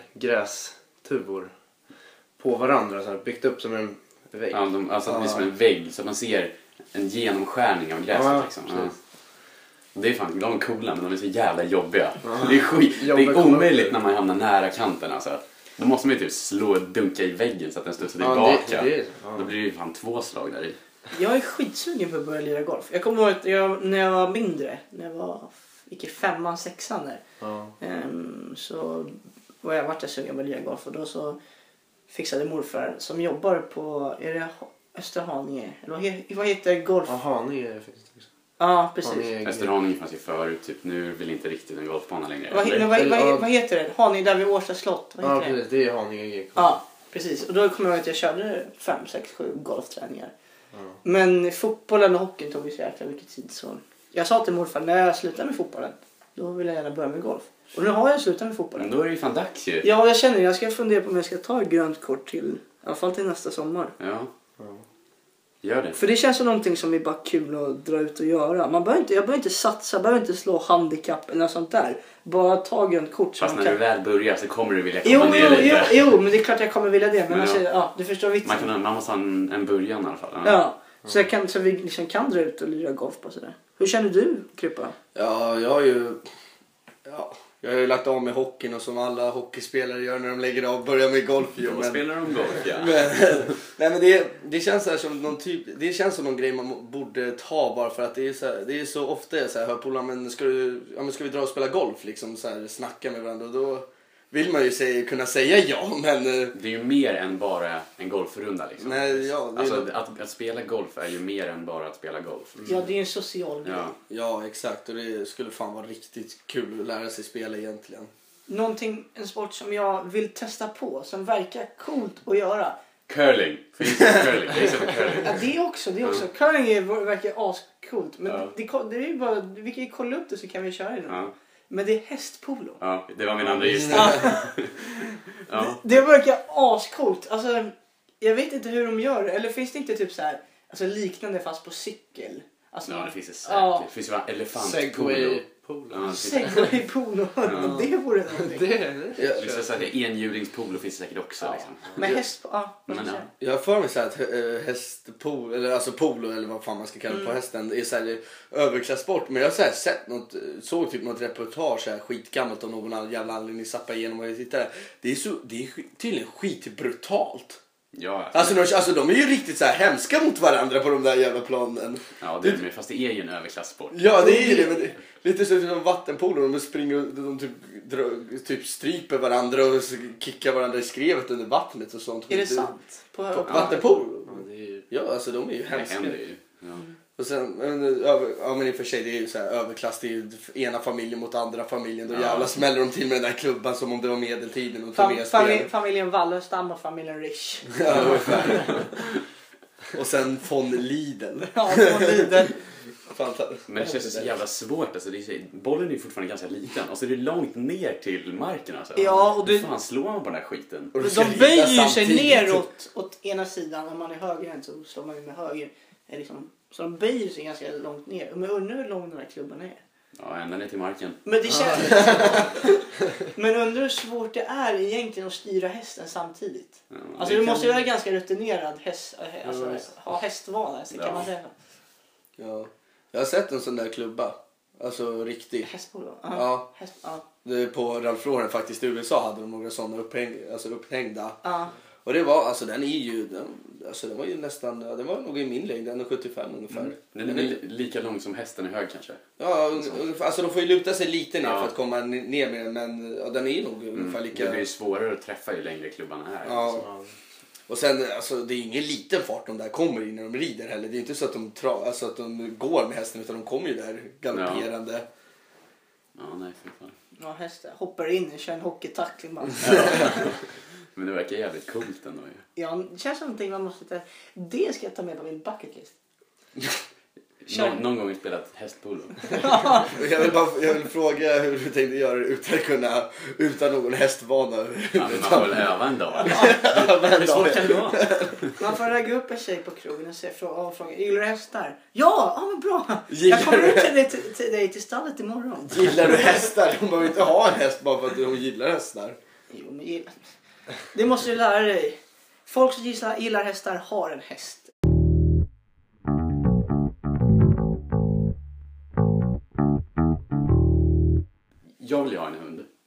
grästuvor på varandra. Så här, byggt upp som en vägg. Ja, de, alltså det blir som en vägg så man ser en genomskärning av gräset Ja, liksom. Ja. precis. Det är fan, de är coola men de är så jävla jobbiga. Ja. Det är skit, det Jobbiga är omöjligt när man hamnar nära kanten alltså. Då måste man ju typ slå och dunka i väggen så att den studsar Ja, tillbaka. det, det, ja. Då blir det ju fan två slag där i. Jag är skitsugen på att börja lira golf. Jag kommer ihåg att jag, när jag var mindre, när jag var gick i femman, sexan där. Ja. Um, så var jag varit sugen på att lira golf och då så fixade morfar som jobbar på, är det Österhaninge? Eller vad, he, vad heter golf? Jaha, nu är det faktiskt också. Ja, precis. Haninge- Österhaninge fanns ju förut, typ nu vill inte riktigt en golfbana längre. Vad, Eller? men vad, Eller- vad, vad heter det? Haninge där vid Årsta slott. Vad Ja, heter det? precis. Det är Haninge G K. Ja, precis. Och då kommer jag ihåg att jag körde fem, sex, sju golfträningar. Ja. Men fotbollen och hockeyn tog ju så jäkla mycket tid. Så jag sa till morfar, när jag slutar med fotbollen, då vill jag gärna börja med golf. Och nu har jag slutat med fotbollen. Men då är det ju fan dags ju. Ja, jag känner jag ska fundera på om jag ska ta ett grönt kort till, i alla fall till nästa sommar. Ja, Ja. gör det. För det känns som någonting som är bara kul att dra ut och göra. Man behöver inte, jag behöver inte satsa, behöver inte slå handikapp eller något sånt där. Bara ta grönt kort. så Fast man när kan... du väl börjar så kommer du vilja komma Jo, ner jo, jo, lite. jo, men det är klart jag kommer vilja det. Men Men alltså, ja. ja, du förstår vitsen. Man, kan, man måste ha en, en början i alla fall. Ja, så, jag kan, så vi liksom kan dra ut och lira golf på sådär. Hur känner du, Kryppa? Ja, jag har ju... Ja, jag har ju lagt av med hockeyn och som alla hockeyspelare gör när de lägger av börjar med golf. Ju, Då men, spelar de golf, ja. men, nej, men det, det känns så här som någon typ... Det känns som någon grej man borde ta bara för att det är så, här, det är så ofta jag så här, hör polare, men ska, du, ja, men ska vi dra och spela golf? Liksom så här, snacka med varandra. Och då vill man ju säga, kunna säga ja, men... Det är ju mer än bara en golfrunda liksom. Nej, ja, det är Alltså nog- att, att spela golf är ju mer än bara att spela golf. Ja, det är en social grej. Ja. Ja, exakt. Och det skulle fan vara riktigt kul att lära sig spela egentligen. Någonting, en sport som jag vill testa på, som verkar coolt att göra. Curling. Finns det curling? Det är så curling. Ja, det också, det också. Curling är, verkar ascoolt. Men Ja. det, det är ju bara, vi kan ju kolla upp det så kan vi köra det nu. Ja. Men det är hästpolo. Ja, det var min andra gissning. Ja. Ja. Det verkar ascoolt. Alltså, jag vet inte hur de gör det. Eller finns det inte typ så här, alltså liknande fast på cykel? Alltså, Ja, det finns det säkert. Ja. Det finns ju elefantpolo. Segway polo. Ja, det finns- Segway polo. Ja. Det vore någonting. Det är det. Ja. Liksom så här, enhjulingspolo finns det säkert också. Ja. Liksom. Men häst, ja. vad ska Men, jag ja. säga? Jag har för mig så här att äh, hästpolo, eller alltså polo eller vad fan man ska kalla det på hästen, är så här överklassport. Men jag har så här sett något, såg typ något reportage så här skitgammalt om någon annan jävla anledning zappade igenom och jag tittade. Det är så, det är skit- tydligen skitbrutalt. Ja, Alltså de, alltså de är ju riktigt så här hemska mot varandra på de där jävla planen. ja det är det, fast det är ju en överklassport. Ja, det är ju det, men det, lite så som vattenpolo, de springer och de typ, drar, typ stryper varandra och så kickar varandra i skrevet under vattnet och sånt. Är det sant? På, På vattenpolo? Ja, det är ju... Ja, alltså de är ju Det hemska. händer ju. Ja. Och sen, men, över, ja men i och för sig det är ju så här överklass, det är ju ena familjen mot andra familjen. Då Ja. jävla smäller de till med den där klubban som om det var medeltiden och Fam, turnéspel. familj, familjen Wallenstam och familjen Risch. Ja, ungefär. Och sen von Lidl. Ja, från Lidl. Fantastiskt. Men det känns så jävla svårt. Alltså, det är, så- bollen är ju fortfarande ganska liten. Och så är det långt ner till marken. Alltså. Ja, och Hur du- fan slår man på den här skiten? Och du ska De rida böjer ju sig samtidigt. neråt åt ena sidan. Om man är högerhänt så slår man ju med höger. Det är liksom, så de böjer sig ganska långt ner. Men undrar hur lång den här klubban är. Ja, ända ner till marken. Men det känns... Men undrar hur svårt det är egentligen att styra hästen samtidigt. Ja, Alltså det du kan- måste ju vara ganska rutinerad häst, alltså, Ja, visst. ha hästvana, så kan Ja. man säga. Ja. Jag har sett en sån där klubba. Alltså riktigt. Hästpolo? Ja. Häst, ja. Det är på Ralph Lauren faktiskt i U S A hade de några sådana upphäng, alltså upphängda. Ja. Och det var, alltså den är ju, den, alltså den var ju nästan, ja, den var nog i min längd, en komma sjuttiofem ungefär. Mm. Den är li- lika lång som hästen är hög kanske. Ja, un- ungefär, alltså de får ju luta sig lite ner Ja. för att komma n- ner med den, men ja, den är nog ungefär Mm. lika. Det blir ju svårare att träffa ju längre klubbarna är. Ja. Ja. Och sen, alltså det är ingen liten fart de där kommer i när de rider heller. Det är inte så att de, tra, alltså, att de går med hästen utan de kommer ju där galopperande. Ja, nej för fan. Ja, hästen hoppar in och kör en hockeytackling bara. Men det verkar jävligt coolt ändå ju. Ja, det känns som någonting man måste ta. Det ska jag ta med på min bucket list. Kör. Nå- någon gång har jag spelat hästpolo. Jag vill, bara, jag vill fråga hur du tänkte göra det utan att kunna, utan någon hästvana. Ja, men man får väl öva en dag. Men Hur svårt kan det vara? Man får ragga upp en tjej på krogen och se, fråga, och fråga, gillar du hästar? Ja, ja men bra. Gillar Jag kommer du- ut till dig till, till, dig till stallet imorgon. Gillar du hästar? De behöver inte ha en häst bara för att de gillar hästar. Jo, men gillar. Det måste du lära dig. Folk som gillar, gillar hästar har en häst.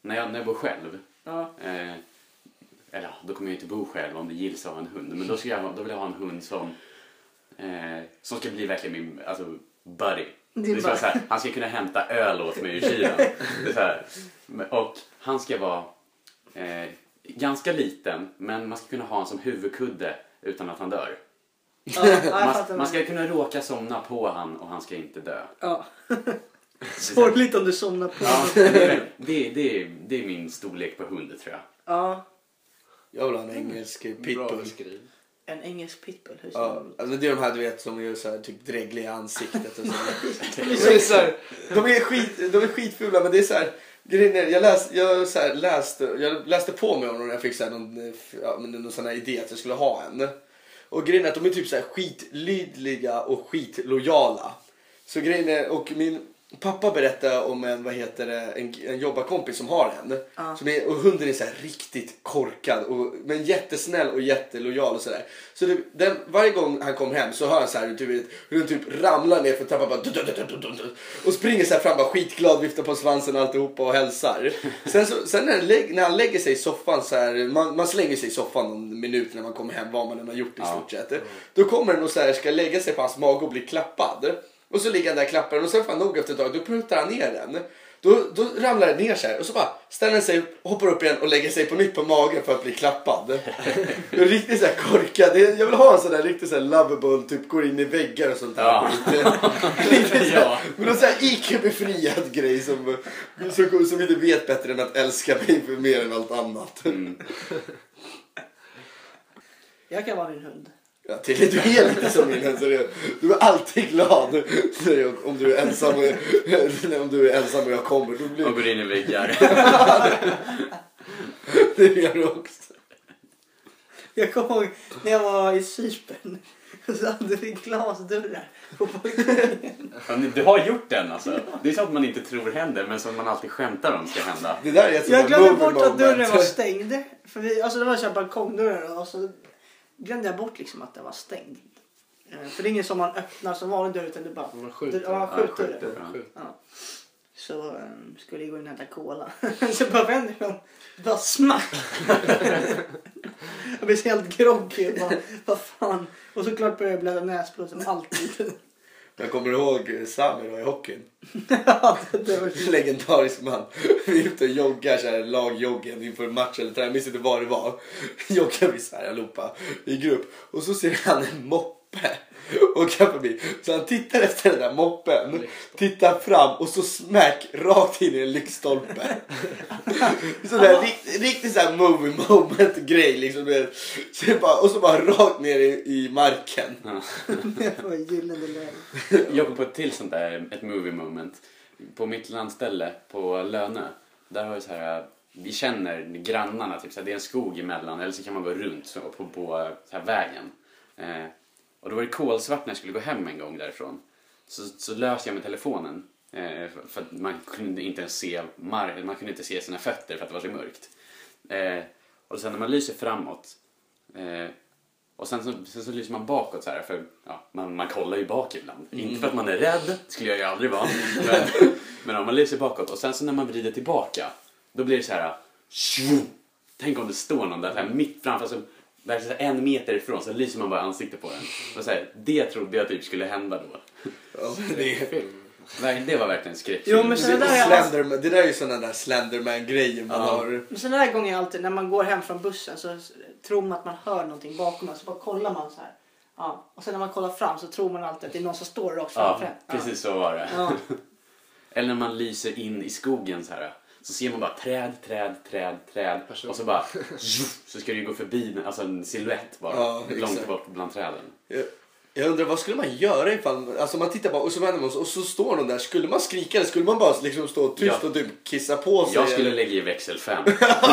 när jag, när jag bor själv. Ja. Eh, eller ja, då kommer jag inte bo själv om det gills av en hund. Men då, ska jag, då vill jag ha en hund som, eh, som ska bli verkligen min alltså, buddy. Det är så här, han ska kunna hämta öl åt mig ur kylen. Det är så här. Och han ska vara eh, ganska liten, men man ska kunna ha honom som huvudkudde utan att han dör. Ja, man, man ska kunna råka somna på han och han ska inte dö. Ja. Sorgligt om du somnar på. Ja, det, är, det, är, det, är, det är min storlek på hund, tror jag. Ja. Jag vill ha en engelsk pitbull. En engelsk pitbull? Hur ja, alltså det är de här du vet som är så här, typ drägliga i ansiktet och så. de, är så här, de är skit, de är skitfula, men det är så här grejer. Jag läste jag så här, läste jag läste på mig om när jag fick så här någon ja, någon sån här idé att jag skulle ha en. Och grejen är att de är typ så här skitlydliga och skitlojala. Så grejen är, och min pappa berättade om en, vad heter det, en, en jobbarkompis som har en. Ja. Som är, och hunden är så här riktigt korkad, och, men jättesnäll och jättelojal och sådär. Så det, den, varje gång han kom hem så hör han så här, du vet, hur den typ ramlar ner för trappan bara, och springer så här fram, bara skitglad, viftar på svansen alltihopa och hälsar. Sen, så, sen när, han lägger, när han lägger sig i soffan så här, man, man slänger sig i soffan någon minut när man kommer hem, vad man än har gjort i stort sett. Mm. Då kommer den och så här, ska lägga sig på hans mage och bli klappad. Och så ligger han där och klappar den, och sen får han nog efter ett tag, då prutar han ner den. Då, då ramlar den ner så här, och så bara ställer den sig, hoppar upp igen och lägger sig på nytt på magen för att bli klappad. Det är riktigt så här korkad. Jag vill ha en sån där riktigt så här lovable, typ går in i väggar och sånt där. Ja. Lite så här, men någon så här icke-befriad grej som, som, som inte vet bättre än att älska mig för mer än allt annat. Mm. Jag kan vara din hund. Ja, till, du är lite som min hund, så det, du är alltid glad om du är ensam och, om du är ensam och jag kommer. Då blir... Och går in i väggar. Det gör du också. Jag kommer ihåg när jag var i Cypern, så hade vi glasdörrar på balkongen. Ja, du har gjort den alltså. Det är så att man inte tror händer, men som man alltid skämtar om ska hända. Det där är jag glömde bort moment. Att dörren var stängd. För vi, alltså det var så här balkongdörrar, och så glömde jag bort liksom att den var stängd. För det är ingen som man öppnar som vanlig dörr, utan det bara man skjuter. Ja, skjuter. Ja, skjuter. Ja. Så um, skulle jag gå in och hämta cola. Så bara vänder jag om. Bara smack. Jag blir så helt groggy. Bara, vad fan. Och såklart börjar jag blöda näsblod som alltid. Jag kommer ihåg Samir i hockeyn. Ja, det var legendarisk man. Vi är ute och joggar så här, lagjoggen inför match eller träning. Jag minns inte vad det var. Joggar vi så här allihopa i grupp. Och så ser han en moppe och kan förbi. Så han tittar efter den där moppen, tittar fram och så smack rakt in i en lyktstolpe. Så där riktigt, riktigt så här movie moment grej liksom. Så bara, och så bara rakt ner i, i marken. Ja. Det var gyllene läge. Jag kom på ett till sånt där, ett movie moment. På mitt landställe på Lönö. Där har vi så här, vi känner grannarna typ så här, det är en skog emellan, eller så kan man gå runt så, på, på så här, vägen. Eh, Och då var det kolsvart när jag skulle gå hem en gång därifrån. Så, så löste jag med telefonen. Eh, för, för att man kunde inte ens se mar- man kunde inte se sina fötter för att det var så mörkt. Eh, och sen när man lyser framåt. Eh, och sen så, sen så lyser man bakåt så här. För ja, man, man kollar ju bak ibland. Mm. Inte för att man är rädd, skulle jag ju aldrig vara. Men, men om man lyser bakåt. Och sen så när man vrider tillbaka. Då blir det så här. Shoo! Tänk om det står någon där, så här mitt framför. Alltså, där så en meter ifrån så lyser man bara ansiktet på den. Och så här, det trodde jag typ skulle hända då. Ja, det är film. Nej, det var verkligen skräckfilm. Jo, men så det, där är Slenderman, det där är ju sådana där Slenderman-grejer man ja. har. Men sådana där gånger alltid när man går hem från bussen så tror man att man hör någonting bakom en. Så bara kollar man så här. Ja. Och sen när man kollar fram så tror man alltid att det är någon som står rakt framför en. Ja, precis så var det. Ja. Eller när man lyser in i skogen så här. Så ser man bara träd, träd, träd, träd. Och så bara så ska det ju gå förbi alltså en silhuett bara. Ja, långt bort bland träden. Ja. Jag undrar, vad skulle man göra ifall, alltså man tittar bara och så vänder man och så står någon där. Skulle man skrika eller skulle man bara liksom stå tyst ja. och typ kissa på sig? Jag skulle lägga i växel fem.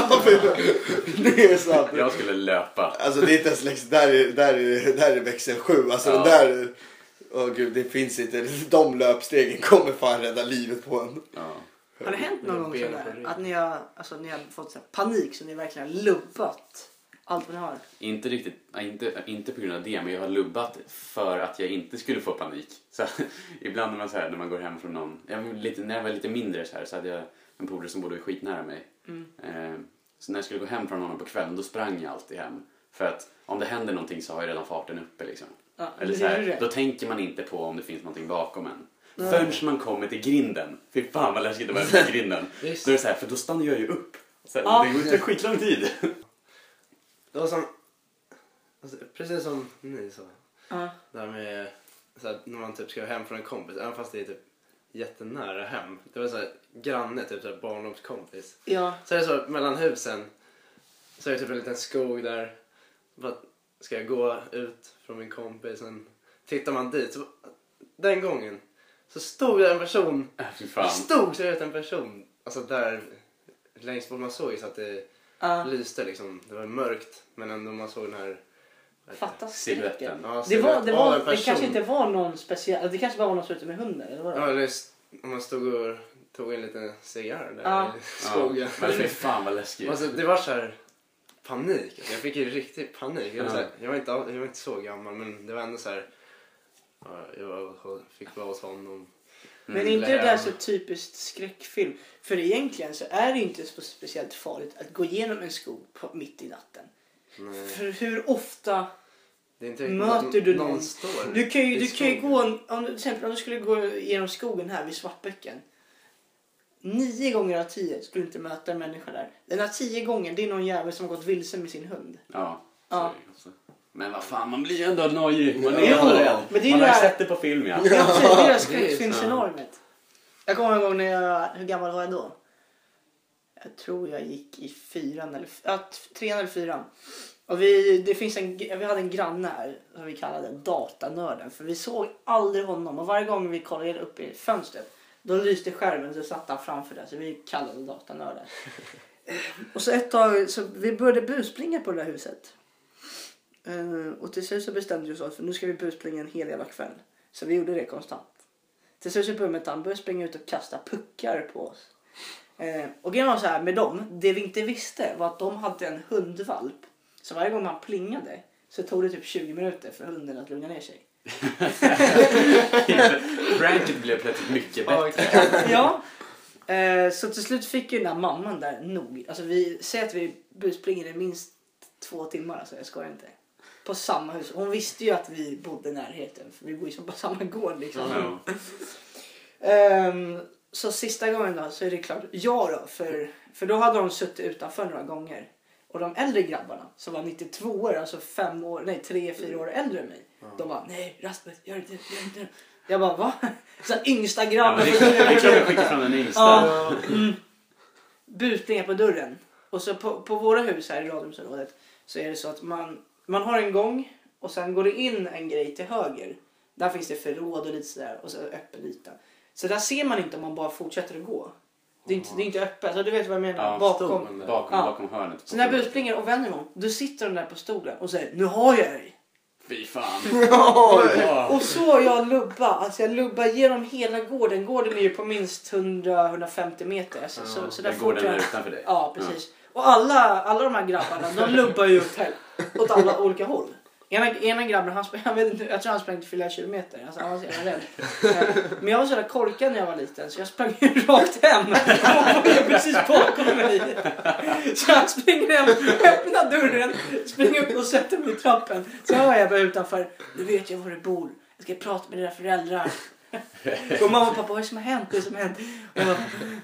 Det är sant. Jag skulle löpa. Alltså det är inte ens liksom, där är, där är, där är växel sju. Alltså ja. den där, åh oh, gud, det finns inte. De löpstegen kommer fan rädda livet på en. Ja. Har det hänt någon gång sådär? Att ni har, alltså, ni har fått så här panik så ni verkligen har lubbat allt vad ni har? Inte riktigt, inte, inte på grund av det, men jag har lubbat för att jag inte skulle få panik. Så ibland när man, så här, när man går hem från någon, jag lite, när jag var lite mindre så, här, så hade jag en polare som bodde skitnära mig. Mm. Eh, så när jag skulle gå hem från honom på kvällen, då sprang jag alltid hem. För att om det händer någonting så har jag redan farten uppe liksom. Ja, Eller så här, då tänker man inte på om det finns någonting bakom en. Mm. Förrän man kommer till grinden. Fy fan vad läskigt att vara till grinden. Då är det så här, för då stannar jag ju upp. Så här, ja. Det går inte skitlång tid. Det var som, alltså, precis som ni sa. Ja. Där med så här, när man typ ska hem från en kompis, även fast det är typ jättenära hem. Det var så här, granne, typ så här, barndomskompis. Ja. Så är det så mellan husen. Så är det typ en liten skog där. Bara, ska jag gå ut från min kompis, sen tittar man dit. Så, den gången så stod det en person. Äh, fy fan. Stod så det en person. Alltså där längst bort man såg ju så att det uh. lyste liksom. Det var mörkt, men ändå man såg den här Fatta silhuetten. Ja, det var det var det kanske inte var någon speciell, det kanske bara var någon som ute med hunden eller vad det var. Ja, eller om man stod och tog en liten cigarr där uh. i skogen. Ja, men fy fan vad läskigt. Alltså, det var så här panik. Jag fick ju riktigt panik. Jag var, så här, jag var inte jag var inte så gammal, men det var ändå så här. Ja, jag fick vara hos honom. Men mm. inte det där så typiskt skräckfilm. För egentligen så är det inte så speciellt farligt att gå igenom en skog på, mitt i natten. Nej. För hur ofta det är inte möter du någon? någon står du kan ju, du kan ju gå, om, till exempel om du skulle gå genom skogen här vid Svartbäcken. Nio gånger av tio skulle du inte möta en människa där. Den här tio gånger, det är någon jävel som har gått vilse med sin hund. Ja, ja. Men vad fan, man blir ju ändå nojig. Man är jo, rädd. Men det är man har där, sett det på film, ja. Ja, precis, det är skräckfilmsenormet. Jag kommer en gång när jag, hur gammal var jag då? Jag tror jag gick i fyran eller, ja, trean eller fyran. Och vi, det finns en, vi hade en granne här som vi kallade datanörden. För vi såg aldrig honom. Och varje gång vi kollade upp i fönstret, då lyste skärmen, så satt han framför där. Så vi kallade datanörden. Och så ett tag, så vi började busplinga på det där huset. Uh, och till slut så bestämde vi oss för nu ska vi busplinga en hel jävla kväll. Så vi gjorde det konstant. Till slut så började med att han började springa ut och kasta puckar på oss. Uh, och grejen var så här med dem, det vi inte visste var att de hade en hundvalp. Så varje gång man plingade så tog det typ tjugo minuter för hunden att lugna ner sig. Pranket blev plötsligt mycket bättre. Ja. Uh, så till slut fick ju den där mamman där nog. Alltså vi säger att vi buspringer i minst två timmar, alltså jag skojar inte. På samma hus. Hon visste ju att vi bodde i närheten. För vi bor ju på samma gård liksom. Mm. um, så sista gången då så är det klart. Ja då. För, för då hade de suttit utanför några gånger. Och de äldre grabbarna som var nittiotvå år. Alltså fem år, nej tre, fyra år äldre än mig. Mm. De bara, nej Rasmus, gör det, gör det, gör det. Jag bara, va? Så yngsta grabben. Ja, det är klart jag skickar från den yngsta. Ja. Mm. Busningar på dörren. Och så på, på våra hus här i radhusområdet så är det så att man... Man har en gång och sen går det in en grej till höger. Där finns det förråd och lite sådär och så öppen yta. Så där ser man inte om man bara fortsätter att gå. Det är inte, det är inte öppet. Så du vet vad jag menar. Ja, bakom, bakom, bakom, ja. bakom hörnet. Så när jag springer och vänder mig om, då sitter de där på stolen och säger, nu har jag dig. Fy fan. Och så jag lubba. Alltså jag lubbar genom hela gården. Gården är ju på minst hundra till hundrafemtio meter. Alltså, ja, så, så där gården jag... är utanför dig. Ja, precis. Ja. Och alla, alla de här grabbarna, de lubbar ju åt, åt alla olika håll. Ena, ena grabben, han sprang, jag, vet inte, jag tror han sprang till flera kilometer. Alltså, han var så jävla rädd. Men jag var så där korkad när jag var liten. Så jag sprang ju rakt hem. Han var ju precis bakom mig. Så jag springer hem, öppnar dörren, springer upp och sätter mig i trappen. Så hör jag bara utanför. Nu vet jag var du bor. Jag ska prata med dina föräldrar. Och mamma och pappa, vad är det som har hänt? Det som har hänt? Och jag bara...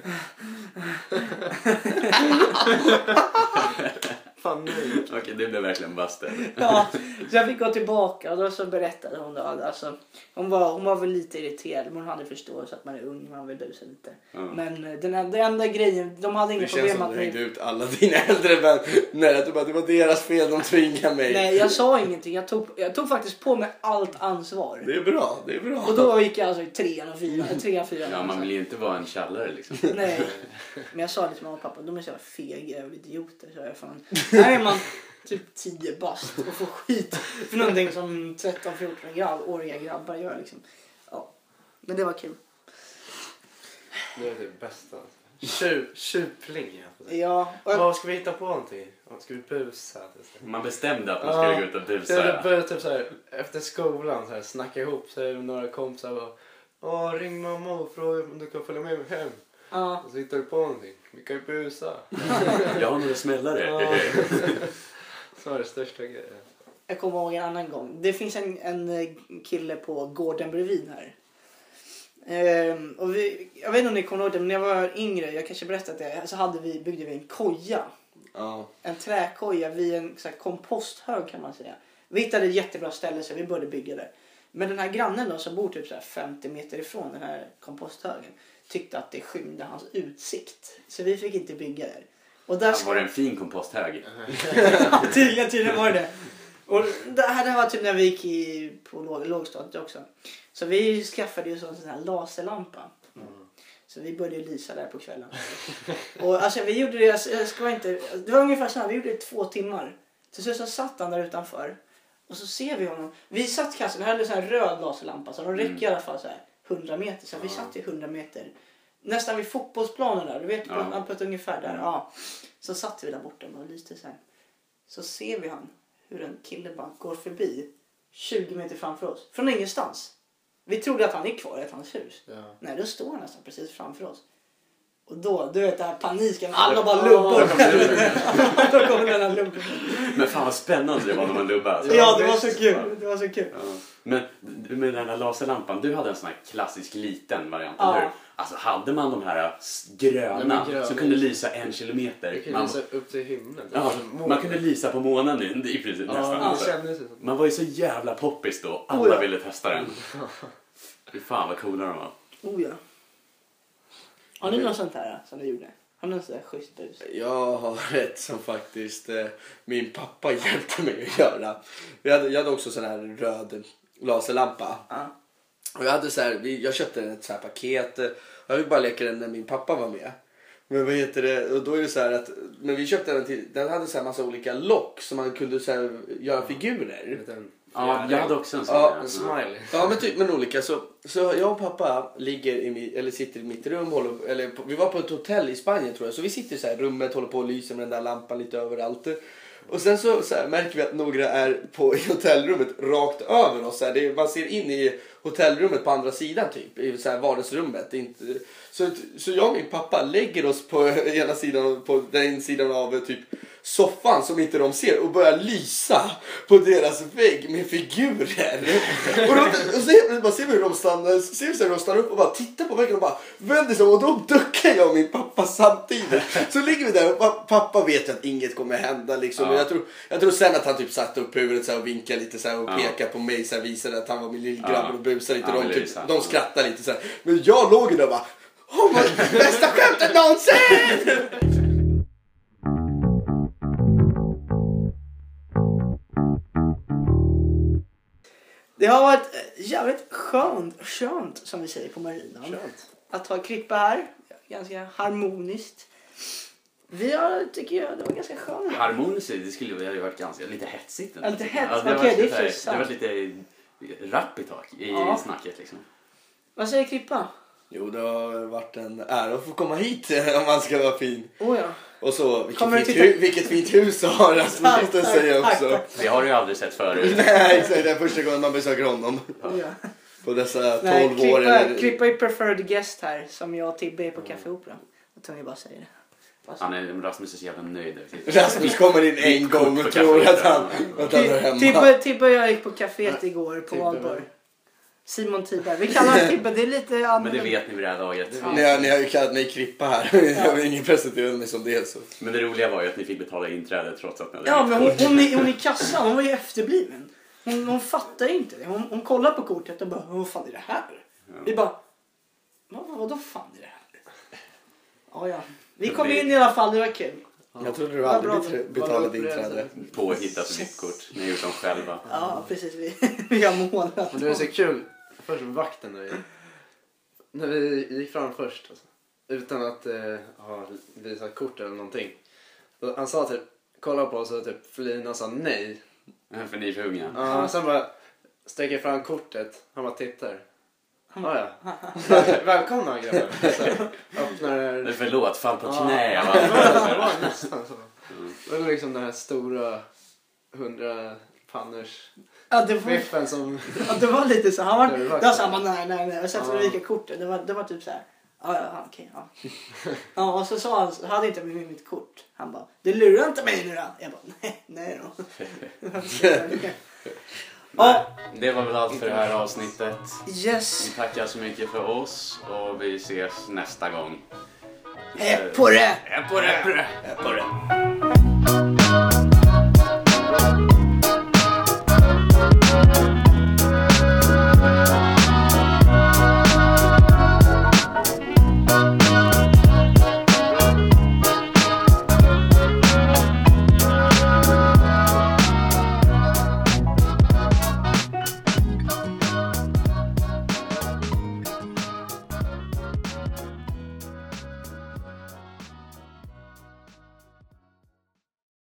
Fan nej. Okej, det blev verkligen busted. Ja, så jag fick gå tillbaka och då så berättade hon då, alltså, hon var hon var väl lite irriterad, men hon hade förståelse att man är ung, man vill busa lite. Mm. Men den enda, den enda grejen, de hade inga problem att att du hängde ut alla dina äldre vänner, att du bara, det var deras fel, de tvingade mig. Nej, jag sa ingenting. Jag tog, jag tog faktiskt på mig allt ansvar. Det är bra, det är bra. Och då gick jag alltså i trean och fyran, trean, fyran. Ja, man vill ju inte vara en källare liksom. Nej, men jag sa det till mamma och pappa, de är så fega och idioter, så jag fan. Här är man typ tio bast och får skit för någonting som tretton fjorton-åriga grabbar gör liksom. Ja, men det var kul. Det är det bästa. Tjup, tjupling. Ja. Och... Vad ska vi hitta på någonting? Ska vi busa? Man bestämde att man skulle gå ut och busa. Jag började typ så här, efter skolan så här, snacka ihop sig med några kompisar och Åh, ring mamma och fråga om du kan följa med mig hem. Ja. Och så hittar du på någonting. Vi kan ju busa. Jag har några smällare. Ja. Så var det största grejen. Jag kommer ihåg en annan gång. Det finns en, en kille på gården bredvid här. Ehm, och vi, jag vet inte om ni kommer ihåg det, men när jag var yngre, jag kanske berättat det, så hade vi, byggde vi en koja. Ja. En träkoja vid en så här, komposthög kan man säga. Vi hittade ett jättebra ställe så vi började bygga där. Men den här grannen då, som bor typ så här femtio meter ifrån den här komposthögen, tyckte att det skymde hans utsikt. Så vi fick inte bygga där. Och där ska... Var det en fin komposthög? Ja, tydligen, tydligen var det. Och det här var typ när vi gick i, på låg, lågstadiet också. Så vi skaffade ju en sån här laserlampa. Mm. Så vi började lysa där på kvällen. Och alltså vi gjorde det, jag ska inte, det var ungefär så här, vi gjorde det två timmar. Till slut så satt han där utanför. Och så ser vi honom. Vi satt kanske, vi hade en sån här röd laserlampa. Så de räcker mm. i alla fall så här hundra meter. Så vi satt i hundra meter. Nästan vid fotbollsplanen där. Du vet, ja. på, på ett ungefär där. Ja. Så satt vi där borta och lyste så här. Så ser vi han. Hur en kille bara går förbi. tjugo meter framför oss. Från ingenstans. Vi trodde att han är kvar i hans hus. Ja. Nej, då står han nästan precis framför oss. Och då, du vet det här paniken. Alla bara lubbar. Då kommer den här lubben. Men fan vad spännande det var när man lubbade. Alltså. Ja, det var så kul. Det var så kul. Ja. Men med den här laserlampan, du hade en sån här klassisk liten variant, ja. Eller? Alltså hade man de här gröna ja, som kunde lysa en kilometer. Du kunde man... lysa upp till himlen. Ja, man kunde lysa på månen nu, i princip ja, nästan. Alltså. Man var ju så jävla poppis då. Alla oh, ja. ville testa den. Fy fan vad coola de var. Oh ja. Har ni något sånt här som du gjorde? Har ni något sånt där schysst bus? Jag har ett som faktiskt eh, min pappa hjälpte mig att göra. Jag hade, jag hade också sån här röd laserlampa. Uh. Och jag hade så här, jag köpte ett så här paket. Och jag ville bara leka den när min pappa var med. Men vad heter det? Och då är det så här att, men vi köpte den till, den hade så här massa olika lock som man kunde så här göra figurer. Ja, jag hade också en sån. Ja, en smiley. Ja, men typ men olika så så jag och pappa ligger i eller sitter i mitt rum håller, eller vi var på ett hotell i Spanien tror jag. Så vi sitter i så här rummet, håller på och lyser med den där lampan lite överallt. Och sen så, så här, märker vi att några är på i hotellrummet rakt över oss. Så här, det, man ser in i hotellrummet på andra sidan typ. I så här vardagsrummet. Inte, så, så jag och min pappa lägger oss på ena sidan, på den sidan av typ soffan som inte de ser. Och börjar lysa på deras vägg med figurer. och, då, och så bara ser vi hur de stannar, ser vi hur de stannar upp och bara tittar på väggen och bara vänder sig. Och då duckar jag och min pappa samtidigt. Så ligger vi där och pappa vet att inget kommer hända liksom. Ja. Jag, tror, jag tror sen att han typ satte upp huvudet så här och vinkade lite så här och ja. pekade på mig så här, visade att han var min lillgrabb ja. och busade lite. Ja, de, typ, de skrattade lite så här. Men jag låg där och bara åh, bästa skämtet någonsin! Det har varit jävligt skönt, skönt som vi säger på marinan. Skönt. Att ha klippa här, ganska harmoniskt. Vi har, tycker jag, det var ganska skönt. Harmoniskt, det skulle ju varit ganska lite hetsigt. Ja, lite hetsigt, alltså, okej, okay, det är så Det var lite rapp i tak i ja. snacket liksom. Vad säger klippa? Jo, det har varit en ära att få komma hit om man ska vara fin. Oh ja. Och så, vilket, fint, hu- vilket fint hus du har, alltså, tack, måste jag säga tack, också. Tack, tack. Det har du ju aldrig sett förut. Nej, så är det första gången man besöker honom. Oh ja. På dessa tolv Nej, klippa, år. Eller... Klippa är preferred guest här, som jag och Tibbe är på Café Opera. Jag tror jag bara säger det. Han är, Rasmus är så jävla nöjd. Rasmus kommer in en gång och tror att han, att han är hemma. Tibbe, Tibbe och jag gick på kaféet igår på Valborg. Simon Tiberg. Vi kallar honom Tibbe, det är lite annorlunda. Men det vet ni vid det här laget. Ja. Ni, ni har ju kallat mig Krippa här. Ja. Jag har ingen presenterat mig som det. Så. Men det roliga var ju att ni fick betala inträde trots att ni hade ja, men hon, hon, är, hon är i kassan, hon var ju efterbliven. Hon, hon fattar inte det. Hon, hon kollar på kortet och bara, vad fan är det här? Ja. Vi bara, vad, vadå fan är det här? Ja, ja. Vi kom in i alla fall, det var kul. Ja. Jag trodde du aldrig betalade inträde. Påhittat yes. Visitkort, ni har gjort dem själva. Ja, precis. Vi, vi har målat. Men det var så kul. Först vakten när vi, när vi gick fram först. Alltså, utan att eh, ha visat kort eller någonting. Och han sa typ, kolla på oss och typ Felina sa nej. För ni är för unga. Ja, sen bara sträcker fram kortet. Han bara tittar. Ah, ja. Välkomna grabbar. Öppnar... Förlåt, fall på knä. Ja, det var nästan så. Det var liksom den här stora hundra panners ja, det var... fiffen som... Ja, det var lite så. Han var, det var så här, nej, nej, nej. Och sen så ja. Vilka kortet. Det var, det var typ så här. Ja, ja, okej, ja. Ja, och så sa han, så hade inte jag med mitt kort. Han bara, du lurar inte mig nu då? Jag bara, nej, nej då. Ja. Det var väl allt för det här avsnittet. Yes. Vi tackar så mycket för oss och vi ses nästa gång. Hej på det! Hej på det! Hej på det!